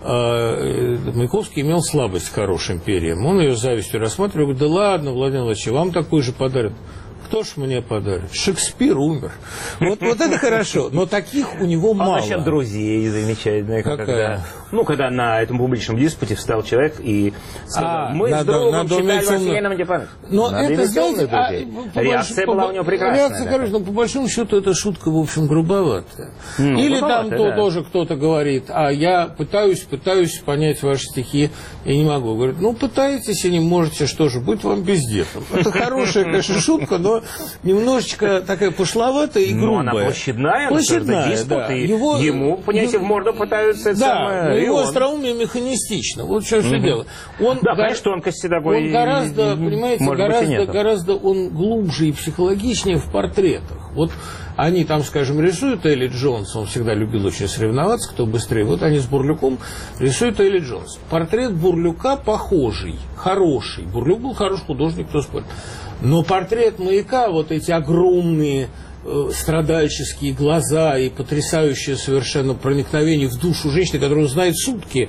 Маяковский имел слабость к хорошим перьям. Он ее с завистью рассматривал, говорит: да ладно, Владимир Владимирович, вам такой же подарят. Кто ж мне подарит? Шекспир умер. Вот это хорошо, но таких у него мало.
А насчет друзей замечательных.
Какая?
Ну, когда на этом публичном диспуте встал человек и сказал, мы с другом читали Василия Степановича.
Но это, знаете,
реакция была у него прекрасная.
Реакция, конечно, по большому счету, эта шутка, в общем, грубоватая. Или там тоже кто-то говорит, я пытаюсь понять ваши стихи, я не могу. Говорит, ну, пытаетесь и не можете, что же, быть вам бездетным. Это хорошая, конечно, шутка, но немножечко такая пошловатая и грубая.
Но она площадная, да. Ему, понимаете, в морду пытаются...
Да, но его остроумие механистично. Вот что все дело.
Конечно, тонкости такой...
Он гораздо, понимаете, гораздо он глубже и психологичнее в портретах. Вот они там, скажем, рисуют Элли Джонс, он всегда любил очень соревноваться, кто быстрее. Вот они с Бурлюком рисуют Элли Джонс. Портрет Бурлюка похожий, хороший. Бурлюк был хороший художник, кто спорит. Но портрет Маяка, вот эти огромные страдальческие глаза и потрясающее совершенно проникновение в душу женщины, которую он знает сутки.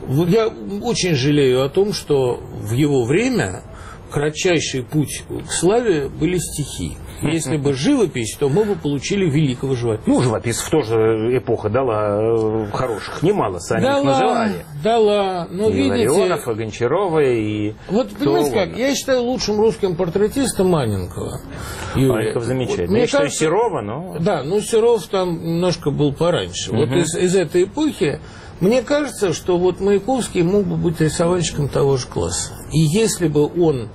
Я очень жалею о том, что в его время кратчайший путь к славе были стихи. Если бы живопись, то мы бы получили великого живописца.
Ну, живописцев тоже эпоха дала хороших немало, сами их называли.
Дала, но
и
видите...
Ларионов, и Гончарова, и...
Вот, понимаете как, я считаю лучшим русским портретистом Маненкова.
Маненков замечательный. Вот, я считаю, Серова, но...
Да, ну, Серов там немножко был пораньше. Вот из этой эпохи мне кажется, что вот Маяковский мог бы быть рисовальщиком того же класса. И если бы он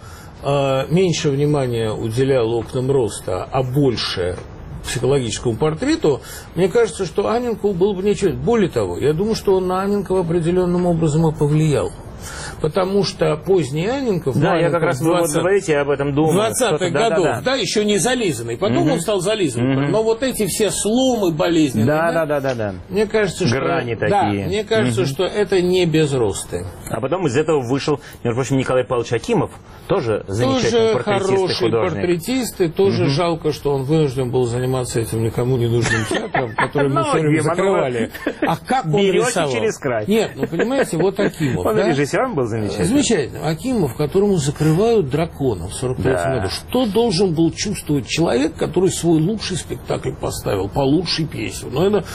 меньше внимания уделял окнам роста, а больше психологическому портрету, мне кажется, что Анненков был бы ничего. Более того, я думаю, что он на Анненкова определенным образом и повлиял. Потому что поздний Анненков...
Да, я как раз, вы говорите об этом думаю.
20-х годов, да, еще не зализанный. Потом он стал зализанным. Но вот эти все сломы болезненные...
Да.
Мне кажется, что...
Грани такие.
Да, мне кажется, что это не без роста.
А потом из этого вышел, между прочим, Николай Павлович Акимов, тоже замечательный портретист и художник.
Тоже хороший портретист, и тоже жалко, что он вынужден был заниматься этим никому не нужным театром, который мы все время закрывали. А как он рисовал?
Через край.
Нет, ну понимаете, вот Акимов.
Он режиссером был замечательный.
Замечательно. Акимов, которому закрывают дракона в 43-м году. Что должен был чувствовать человек, который свой лучший спектакль поставил по лучшей пьесе?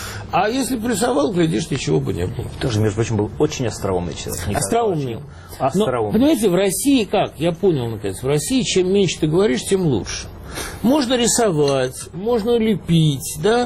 А если рисовал, глядишь, ничего бы не было.
Тоже, между прочим, был очень остроумный человек.
Остроумный. Но, понимаете, в России как? Я понял, наконец. В России чем меньше ты говоришь, тем лучше. Можно рисовать, можно лепить, да,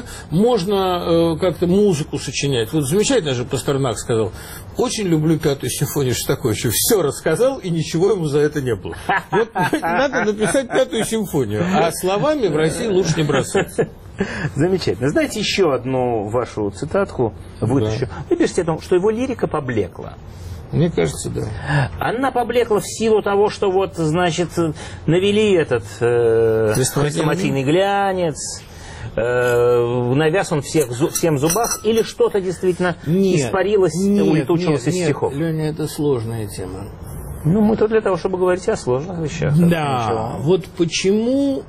можно как-то музыку сочинять. Вот замечательно же Пастернак сказал: очень люблю 5-ю симфонию Шостаковича. Все рассказал, и ничего ему за это не было. Вот надо написать 5-ю симфонию, а словами в России лучше не бросаться.
Замечательно. Знаете, еще одну вашу цитатку вытащу. Вы пишете о том, что его лирика поблекла.
Мне кажется, да.
Она поблекла в силу того, что вот, значит, навели этот хрестоматийный глянец, навяз он всем в зубах, или что-то действительно испарилось, улетучилось из стихов?
Леня, это сложная тема.
Ну, мы тут для того, чтобы говорить о сложных вещах.
Да, вот почему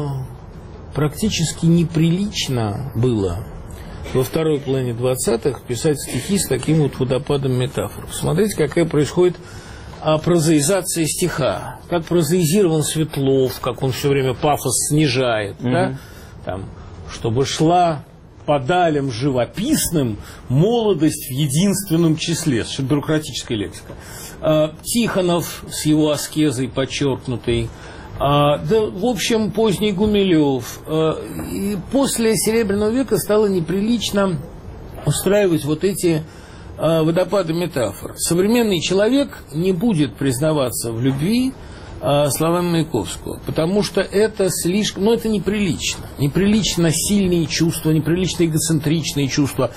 практически неприлично было во второй половине 20-х писать стихи с таким вот водопадом метафор. Смотрите, какая происходит прозаизация стиха. Как прозаизирован Светлов, как он все время пафос снижает. Да? Там, чтобы шла по далям живописным молодость в единственном числе. Совершенно бюрократическая лексика. Тихонов с его аскезой подчеркнутой. Да, в общем, поздний Гумилев. И после Серебряного века стало неприлично устраивать вот эти водопады метафор. Современный человек не будет признаваться в любви словами Маяковского, потому что это слишком... Ну, это неприлично. Неприлично сильные чувства, неприлично эгоцентричные чувства.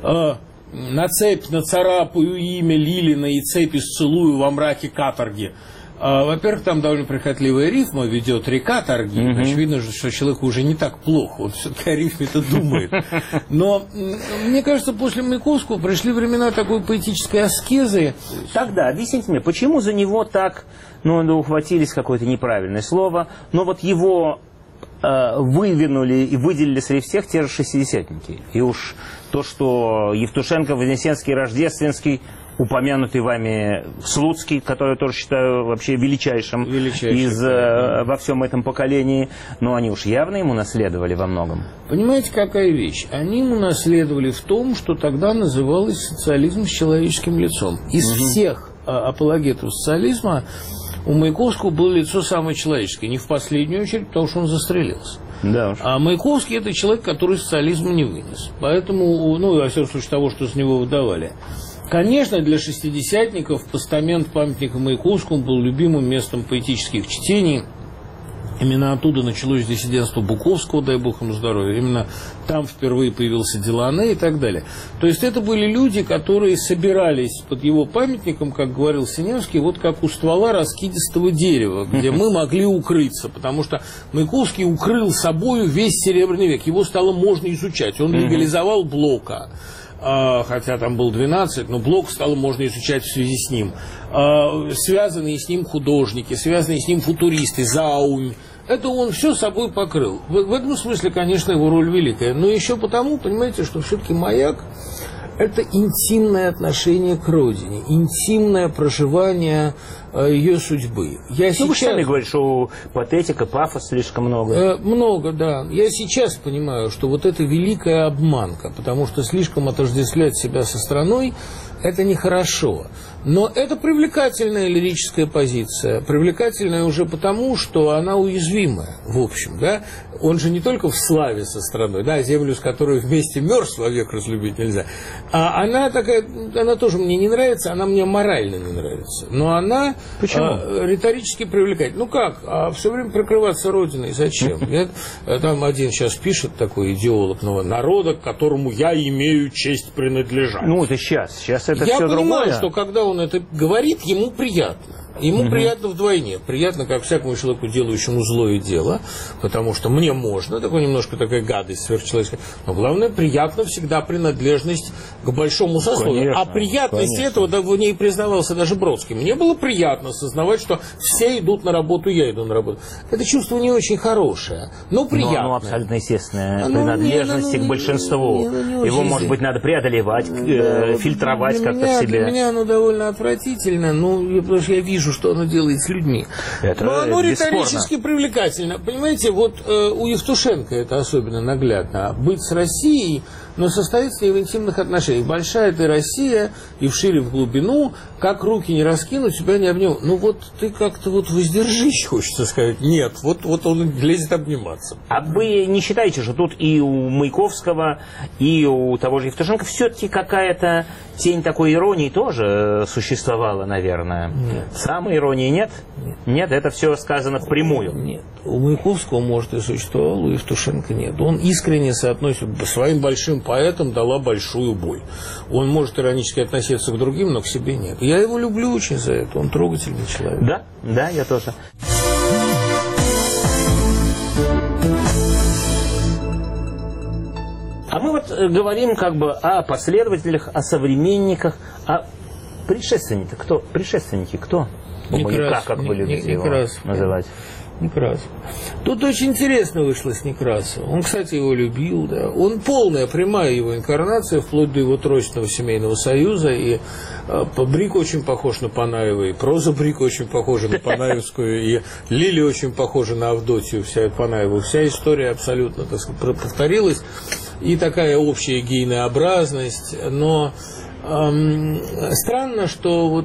На цепь нацарапаю имя Лилина и цепи сцелую во мраке каторги. Во-первых, там довольно прихотливая рифма ведет река торги. Очевидно, что человеку уже не так плохо. Он все-таки о рифме-то думает. Но мне кажется, после Маяковского пришли времена такой поэтической аскезы.
Тогда, объясните мне, почему за него так, ухватились какое-то неправильное слово, но вот его вывинули и выделили среди всех те же шестидесятники. И уж то, что Евтушенко, Вознесенский, Рождественский, упомянутый вами Слуцкий, который я тоже считаю вообще величайшим во всем этом поколении, но они уж явно ему наследовали во многом.
Понимаете, какая вещь? Они ему наследовали в том, что тогда называлось социализм с человеческим лицом. Из всех апологетов социализма у Маяковского было лицо самое человеческое, не в последнюю очередь, потому что он застрелился.
Да уж.
А Маяковский – это человек, который социализма не вынес. Поэтому, во всяком случае, того, что с него выдавали. Конечно, для шестидесятников постамент памятника Маяковскому был любимым местом поэтических чтений. Именно оттуда началось диссидентство Буковского, дай бог ему здоровья. Именно там впервые появился Делане и так далее. То есть это были люди, которые собирались под его памятником, как говорил Синявский, вот как у ствола раскидистого дерева, где мы могли укрыться. Потому что Маяковский укрыл собою весь Серебряный век. Его стало можно изучать. Он легализовал Блока. Хотя там был 12, но Блок стало можно изучать в связи с ним. Связанные с ним художники, связанные с ним футуристы, Заумь. Это он все собой покрыл. В этом смысле, конечно, его роль великая. Но еще потому, понимаете, что все-таки «Маяк» – это интимное отношение к родине, интимное проживание ее судьбы.
Вы сами говорите, что патетика, пафос слишком много.
Много, да. Я сейчас понимаю, что вот это великая обманка, потому что слишком отождествлять себя со страной – это нехорошо. Но это привлекательная лирическая позиция. Привлекательная уже потому, что она уязвимая, в общем, да. Он же не только в славе со страной, да, землю, с которой вместе мерз вовек разлюбить нельзя. А она такая, она тоже мне не нравится, она мне морально не нравится. Но она риторически привлекательна. Ну как? Все время прикрываться родиной. Зачем? Там один сейчас пишет такой идеолог нового народа, к которому я имею честь принадлежать.
Ну, это сейчас. Сейчас это
я
все другое.
Я понимаю, что когда он это говорит, ему приятно. Ему приятно вдвойне. Приятно, как всякому человеку, делающему злое дело, потому что мне можно, такой немножко такая гадость сверхчеловеческая. Но главное, приятно всегда принадлежность к большому сословию.
Конечно,
а приятность этого, да, в ней признавался даже Бродский. Мне было приятно осознавать, что все идут на работу, я иду на работу. Это чувство не очень хорошее, но приятное.
Но абсолютно естественная принадлежность к большинству. Его, может быть, надо преодолевать, фильтровать как-то в себе.
Для меня оно довольно отвратительно, потому что я вижу, что оно делает с людьми. Но оно риторически привлекательно. Понимаете, вот у Евтушенко это особенно наглядно. Быть с Россией, но состоит с ней в интимных отношениях. Большая ты Россия, и вшире в глубину, как руки не раскинуть, тебя не обнимут. Ну вот ты как-то вот воздержись, хочется сказать. Нет, вот он лезет обниматься.
А вы не считаете, что тут и у Маяковского, и у того же Евтушенко все-таки какая-то тень такой иронии тоже существовала, наверное?
Нет.
Самой иронии нет? Нет, это все сказано впрямую.
Нет. У Маяковского, может, и существовало, у Евтушенко нет. Он искренне соотносит своим большим поэтам, дала большую боль. Он может иронически относиться к другим, но к себе нет. Я его люблю очень за это. Он трогательный человек.
Да, да, я тоже. А мы вот говорим как бы о последователях, о современниках, о предшественниках. Кто? Предшественники кто?
Некрасов,
как вы любите его называть?
Некрасов. Тут очень интересно вышло с Некрасовым. Он, кстати, его любил, да. Он полная, прямая его инкарнация, вплоть до его тройственного семейного союза. И Брик очень похож на Панаева, и проза Брика очень похожа на Панаевскую, и Лили очень похожа на Авдотью, вся Панаеву. Вся история абсолютно, так сказать, повторилась. И такая общая гейнообразность, но странно, что вот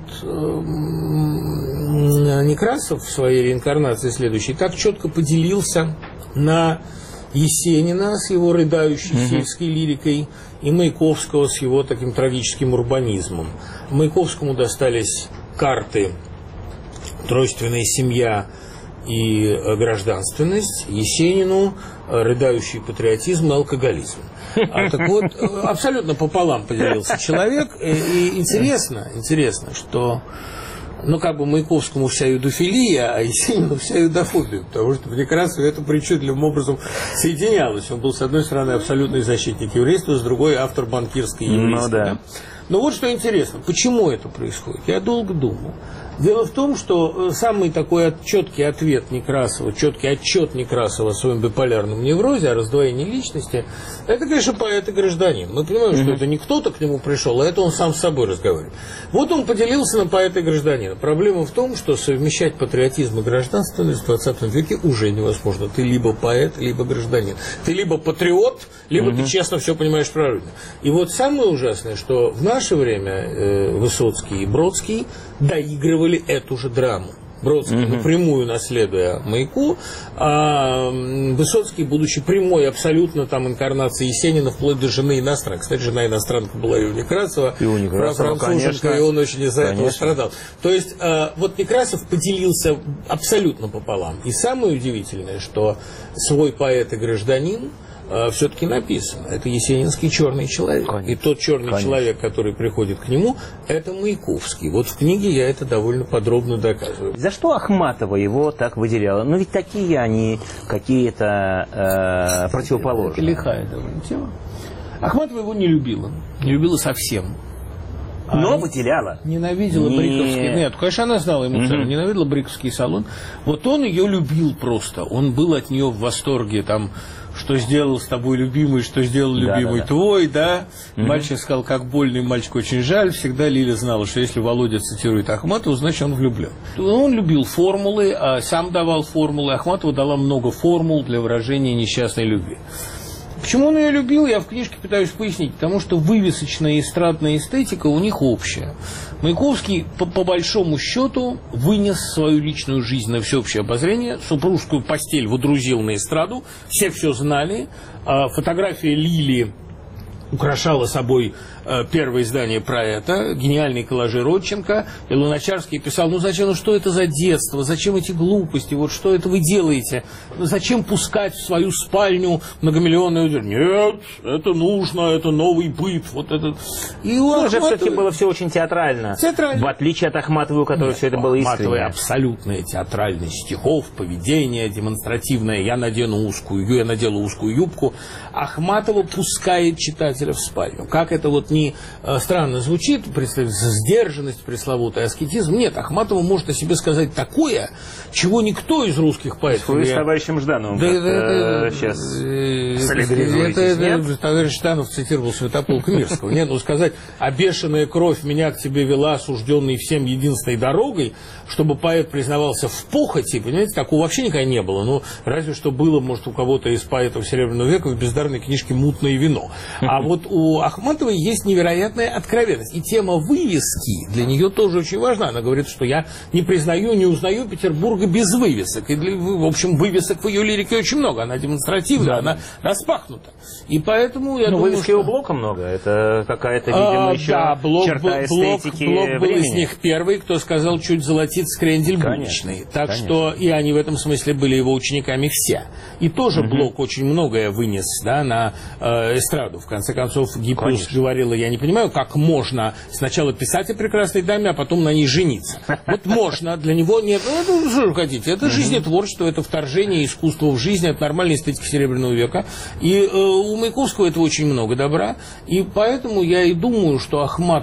Некрасов в своей реинкарнации следующей так четко поделился на Есенина с его рыдающей сельской лирикой и Маяковского с его таким трагическим урбанизмом. Маяковскому достались карты «Тройственная семья» и «Гражданственность», Есенину рыдающий патриотизм и алкоголизм. Так вот, абсолютно пополам поделился человек. И интересно, что как бы Маяковскому вся юдофилия, а Есенину вся юдофобия, потому что в Некрасове это причудливым образом соединялось. Он был, с одной стороны, абсолютный защитник еврейства, с другой – автор банкирской еврейской.
Ну, да.
Но вот что интересно, почему это происходит? Я долго думал. Дело в том, что самый такой четкий ответ Некрасова, четкий отчет Некрасова о своем биполярном неврозе, о раздвоении личности, это, конечно, поэт и гражданин. Мы понимаем, что это не кто-то к нему пришел, а это он сам с собой разговаривает. Вот он поделился на поэта и гражданина. Проблема в том, что совмещать патриотизм и гражданственность в 20 веке уже невозможно. Ты либо поэт, либо гражданин. Ты либо патриот, либо ты честно все понимаешь правильно. И вот самое ужасное, что в наше время Высоцкий и Бродский доигрывали эту же драму. Бродский, напрямую наследуя Маяку, а Высоцкий, будучи прямой абсолютно там инкарнацией Есенина, вплоть до жены иностранки. Кстати, жена иностранка была и у Некрасова,
и у Некрасова,
француженка, и он очень из-за этого страдал. То есть, вот Некрасов поделился абсолютно пополам. И самое удивительное, что свой поэт и гражданин все-таки написано. Это есенинский черный человек. Конечно, и тот черный человек, который приходит к нему, это Маяковский. Вот в книге я это довольно подробно доказываю.
За что Ахматова его так выделяла? Ну ведь такие они какие-то противоположные.
Это лихая довольно тема. Ахматова его не любила. Не любила совсем.
Но выделяла.
Ненавидела Бриковский. Нет, конечно, она знала ему цену. Ненавидела Бриковский салон. Вот он ее любил просто. Он был от нее в восторге. Там, что сделал с тобой любимый, что сделал любимый твой, да. Мальчик сказал, как больно, и мальчику очень жаль. Всегда Лиля знала, что если Володя цитирует Ахматову, значит, он влюблен. Он любил формулы, а сам давал формулы. Ахматова дала много формул для выражения несчастной любви. Почему он ее любил, я в книжке пытаюсь пояснить. Потому что вывесочная и эстрадная эстетика у них общая. Маяковский, по большому счету, вынес свою личную жизнь на всеобщее обозрение, супружескую постель водрузил на эстраду, все знали. Фотография Лили украшала собой первое издание про это, гениальные коллажи Родченко, и Луначарский писал, ну зачем, ну что это за детство, зачем эти глупости, вот что это вы делаете, зачем пускать в свою спальню многомиллионную аудиторию? Нет, это нужно, это новый быт, вот это. И у
Ахматовой... все-таки было все очень театрально, в отличие от Ахматовой, у которой все это было искренне.
Абсолютная театральность стихов, поведение демонстративное, я надену я надела узкую юбку. Ахматова пускает читателя в спальню. Как это вот не странно звучит, сдержанность пресловутая, аскетизм. Нет, Ахматова может о себе сказать такое, чего никто из русских поэтов...
Вы с товарищем Ждановым сейчас солидаризуетесь,
товарищ Жданов цитировал Святополка Мирского. Нет, ну сказать, а бешеная кровь меня к тебе вела, осужденный всем единственной дорогой, чтобы поэт признавался в похоти, понимаете, такого вообще никогда не было. Ну, разве что было, может, у кого-то из поэтов Серебряного века в бездарной книжке «Мутное вино». А вот у Ахматовой есть невероятная откровенность. И тема вывески для нее тоже очень важна. Она говорит, что я не признаю, не узнаю Петербурга без вывесок. И, в общем, вывесок в ее лирике очень много. Она демонстративна, она распахнута. И поэтому я думаю,
вывески у Блока много. Это какая-то, видимо, еще черта эстетики
Блок был из них первый, кто сказал чуть золотец крендель будничный. Так что и они в этом смысле были его учениками все. И тоже Блок очень многое вынес, да, на эстраду. В конце концов, Гиппиус говорила, я не понимаю, как можно сначала писать о прекрасной даме, а потом на ней жениться. Вот можно, для него нет. Ну, это что вы хотите? Это жизнетворчество, это вторжение искусства в жизнь, это нормальная эстетика Серебряного века. И у Маяковского это очень много добра. И поэтому я и думаю, что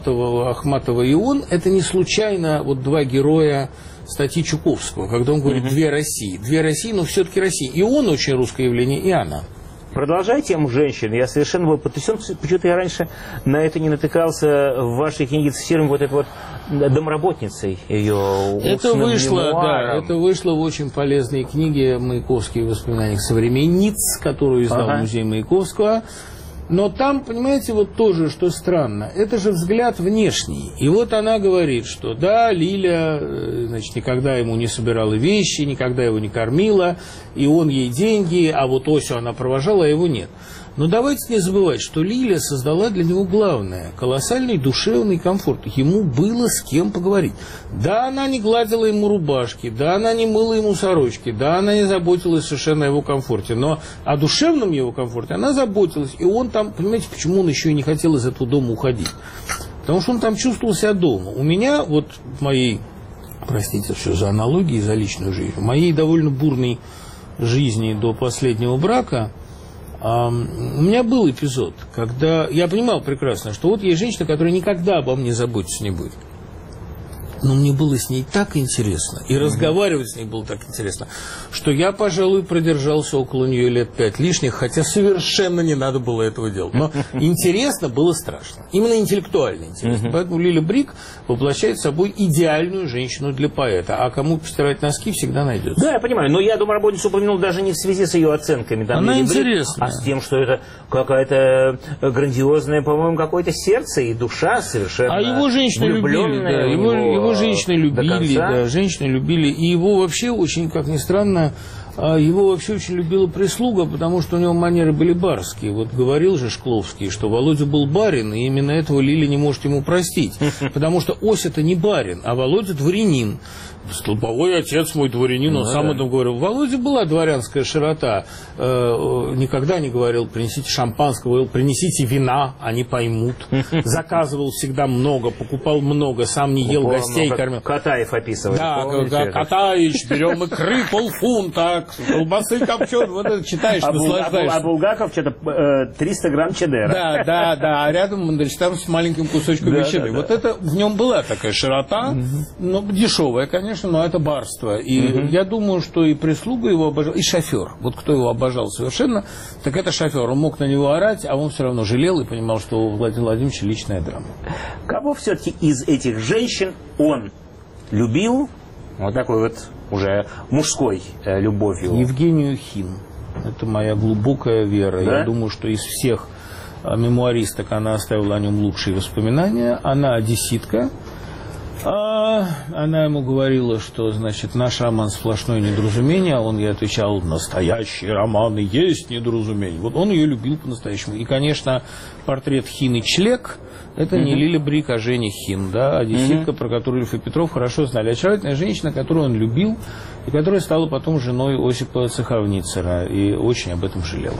Ахматова и он, это не случайно вот два героя статьи Чуковского, когда он говорит «две России», но все-таки Россия. И он очень русское явление, и она.
Продолжая тему женщин, я совершенно был потрясен, почему-то я раньше на это не натыкался в вашей книге, цитируем вот этой вот домработницей ее.
Это вышло в очень полезной книге «Маяковские воспоминания современниц», которую издал музей Маяковского. Но там, понимаете, вот тоже, что странно, это же взгляд внешний. И вот она говорит, что да, Лиля, значит, никогда ему не собирала вещи, никогда его не кормила, и он ей деньги, а вот Осю она провожала, а его нет. Но давайте не забывать, что Лиля создала для него главное – колоссальный душевный комфорт. Ему было с кем поговорить. Да, она не гладила ему рубашки, да, она не мыла ему сорочки, да, она не заботилась совершенно о его комфорте. Но о душевном его комфорте она заботилась. И он там, понимаете, почему он еще и не хотел из этого дома уходить? Потому что он там чувствовал себя дома. У меня вот в моей, простите, все за аналогии, за личную жизнь, в моей довольно бурной жизни до последнего брака У меня был эпизод, когда я понимал прекрасно, что вот есть женщина, которая никогда обо мне заботиться не будет. Но мне было с ней так интересно, и разговаривать с ней было так интересно, что я, пожалуй, продержался около нее лет 5 лишних, хотя совершенно не надо было этого делать. Но интересно было страшно. Именно интеллектуально интересно. Поэтому Лиля Брик воплощает собой идеальную женщину для поэта. А кому постирать носки, всегда найдется.
Да, я понимаю. Но я домработницу упомянул даже не в связи с ее оценками. Там,
она
Лили
интересная.
Брик, а с тем, что это какая-то грандиозная, по-моему, какое-то сердце и душа совершенно.
А его женщины любили, да. Его женщины любили, да, женщины любили, и его вообще очень, как ни странно, его вообще очень любила прислуга, потому что у него манеры были барские. Вот говорил же Шкловский, что Володя был барин, и именно этого Лиля не может ему простить, потому что Ося-то не барин, а Володя дворянин. Столбовой отец мой дворянин, он сам этом говорил. В Володе была дворянская широта. Никогда не говорил, принесите шампанского, говорил, принесите вина, они поймут. Заказывал всегда много, покупал много, сам не ел, гостей кормил.
Катаев описывает.
Да, Катаевич, берем икры полфунта, колбасы копченой, вот это читаешь, наслаждаешься.
А Булгаков что-то 300 грамм чеддера.
Да, а рядом Мандельштам с маленьким кусочком ветчины. Вот это, в нем была такая широта, но дешевая, конечно, но это барство. И я думаю, что и прислуга его обожала, и шофер. Вот кто его обожал совершенно, так это шофер. Он мог на него орать, а он все равно жалел и понимал, что у Владимира Владимировича личная драма.
Кого все-таки из этих женщин он любил вот такой вот уже мужской любовью?
Евгению Хин. Это моя глубокая вера. Да? Я думаю, что из всех мемуаристок она оставила о нем лучшие воспоминания. Она одесситка. Она ему говорила, что, значит, наш роман сплошное недоразумение, а он ей отвечал, настоящие романы есть недоразумение. Вот он ее любил по-настоящему. И, конечно, портрет Хины Члек – это не Лиля Брик, а Женя Хин, да, одесситка, про которую Льв и Петров хорошо знали. Очаровательная женщина, которую он любил, и которая стала потом женой Осипа Цеховницера, и очень об этом жалела.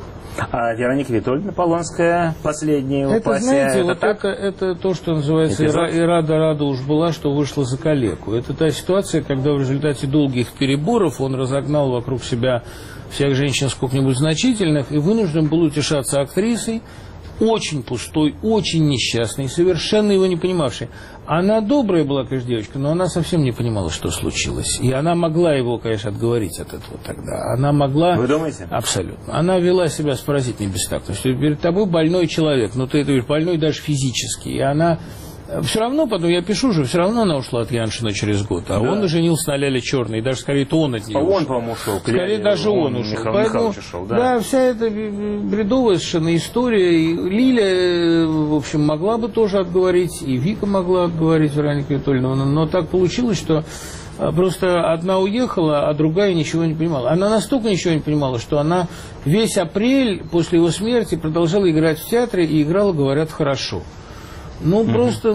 А Вероника Витольдовна Полонская, последняя
это,
упасия,
знаете, вот это то, что называется «И рада уж была, что вышла за калеку». Это та ситуация, когда в результате долгих переборов он разогнал вокруг себя всех женщин сколько-нибудь значительных и вынужден был утешаться актрисой, очень пустой, очень несчастной, совершенно его не понимавшей. Она добрая была, конечно, девочка, но она совсем не понимала, что случилось. И она могла его, конечно, отговорить от этого тогда. Она могла...
Вы думаете?
Абсолютно. Она вела себя с поразительной бестактностью. Перед тобой больной человек, но ты это больной даже физически. И она... Все равно, потом я пишу же, все равно она ушла от Яншина через год. А он женился на Ляле Черной, и даже скорее он от нее
ушел. Он, по-моему, ушел.
Скорее даже он ушел. Поэтому, ушел, да, вся эта бредовая совершенно история. И Лиля, в общем, могла бы тоже отговорить, и Вика могла отговорить Веронику Витольдовну. Но так получилось, что просто одна уехала, а другая ничего не понимала. Она настолько ничего не понимала, что она весь апрель после его смерти продолжала играть в театре и играла, говорят, хорошо. Ну, просто,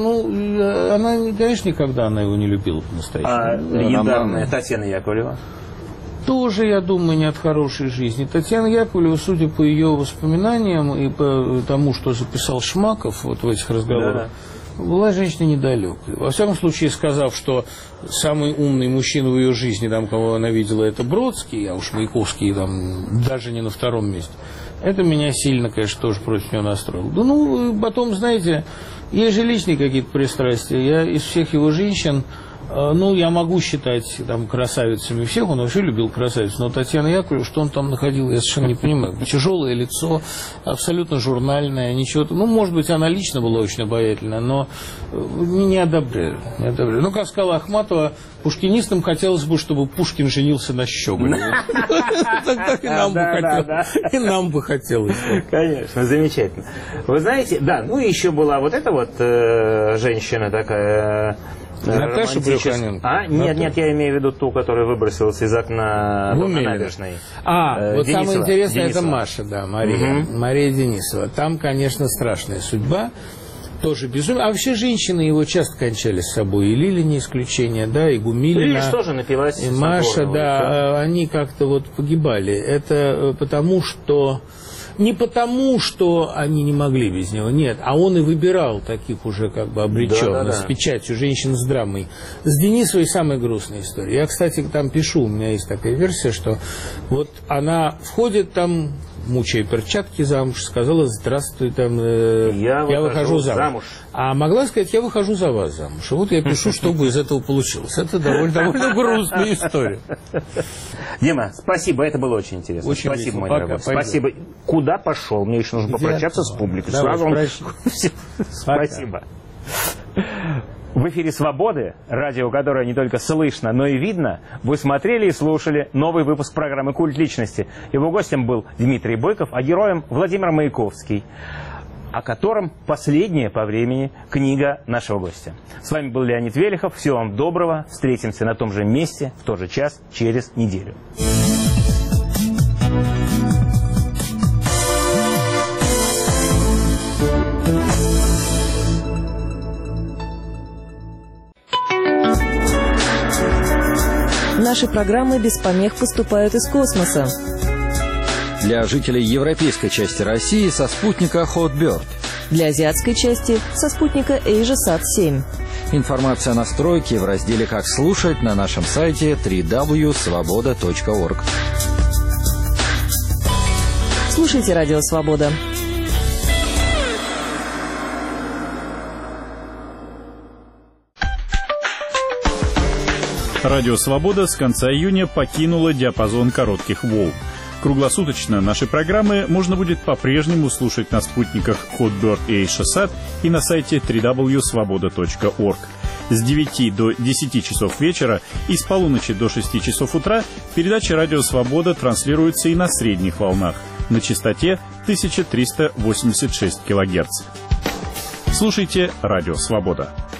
она, конечно, никогда она его не любила по-настоящему.
А легендарная Татьяна Яковлева?
Тоже, я думаю, не от хорошей жизни. Татьяна Яковлева, судя по ее воспоминаниям и по тому, что записал Шмаков вот в этих разговорах, была женщина недалекой. Во всяком случае, сказав, что самый умный мужчина в ее жизни, там, кого она видела, это Бродский, а уж Маяковский там даже не на втором месте. Это меня сильно, конечно, тоже против нее настроило. Да, потом, знаете, есть же личные какие-то пристрастия. Я из всех его женщин, я могу считать там красавицами всех, он вообще любил красавиц, но Татьяна Яковлева, что он там находил, я совершенно не понимаю. Тяжелое лицо, абсолютно журнальное, ничего. Может быть, она лично была очень обаятельна, но не одобряю. Ну, как сказала Ахматова, пушкинистам хотелось бы, чтобы Пушкин женился на Щеголеве. Так и нам бы хотелось.
Конечно, замечательно. Вы знаете, да, и еще была вот эта вот женщина такая...
Наташа Брюханенко.
Нет, я имею в виду ту, которая выбросилась из окна на набережной.
Вот самое интересное, это Маша, да, Мария Денисова. Там, конечно, страшная судьба. Тоже безумие. А вообще женщины его часто кончали с собой. И Лиля не исключение, да, и Гумилина.
Лиля тоже напилась.
И Маша, да, они как-то вот погибали. Это потому, что... Не потому, что они не могли без него, нет, а он и выбирал таких уже как бы обреченных, с печатью женщин с драмой. С Денисовой самая грустная история. Я, кстати, там пишу, у меня есть такая версия, что вот она входит там мучая перчатки замуж, сказала: здравствуй, там, я выхожу замуж. А могла сказать: я выхожу за вас замуж. И вот я пишу, что бы из этого получилось. Это довольно грустная история.
Дима, спасибо, это было очень интересно.
Очень
спасибо,
весело.
мой
Пока,
дорогой.
пойду.
Спасибо. Куда пошел? Мне еще нужно попрощаться с публикой.
Давай,
Сразу Спасибо. В эфире «Свободы», радио, которое не только слышно, но и видно, вы смотрели и слушали новый выпуск программы «Культ личности». Его гостем был Дмитрий Быков, а героем Владимир Маяковский, о котором последняя по времени книга нашего гостя. С вами был Леонид Велихов. Всего вам доброго. Встретимся на том же месте, в тот же час, через неделю.
Наши программы без помех поступают из космоса.
Для жителей европейской части России со спутника Hotbird.
Для азиатской части со спутника AsiaSat-7.
Информация о настройке в разделе «Как слушать» на нашем сайте www.svoboda.org.
Слушайте «Радио Свобода».
Радио «Свобода» с конца июня покинула диапазон коротких волн. Круглосуточно наши программы можно будет по-прежнему слушать на спутниках Hotbird и AsiaSat и на сайте www.svoboda.org. С 9 до 10 часов вечера и с полуночи до 6 часов утра передача «Радио Свобода» транслируется и на средних волнах на частоте 1386 кГц. Слушайте «Радио Свобода».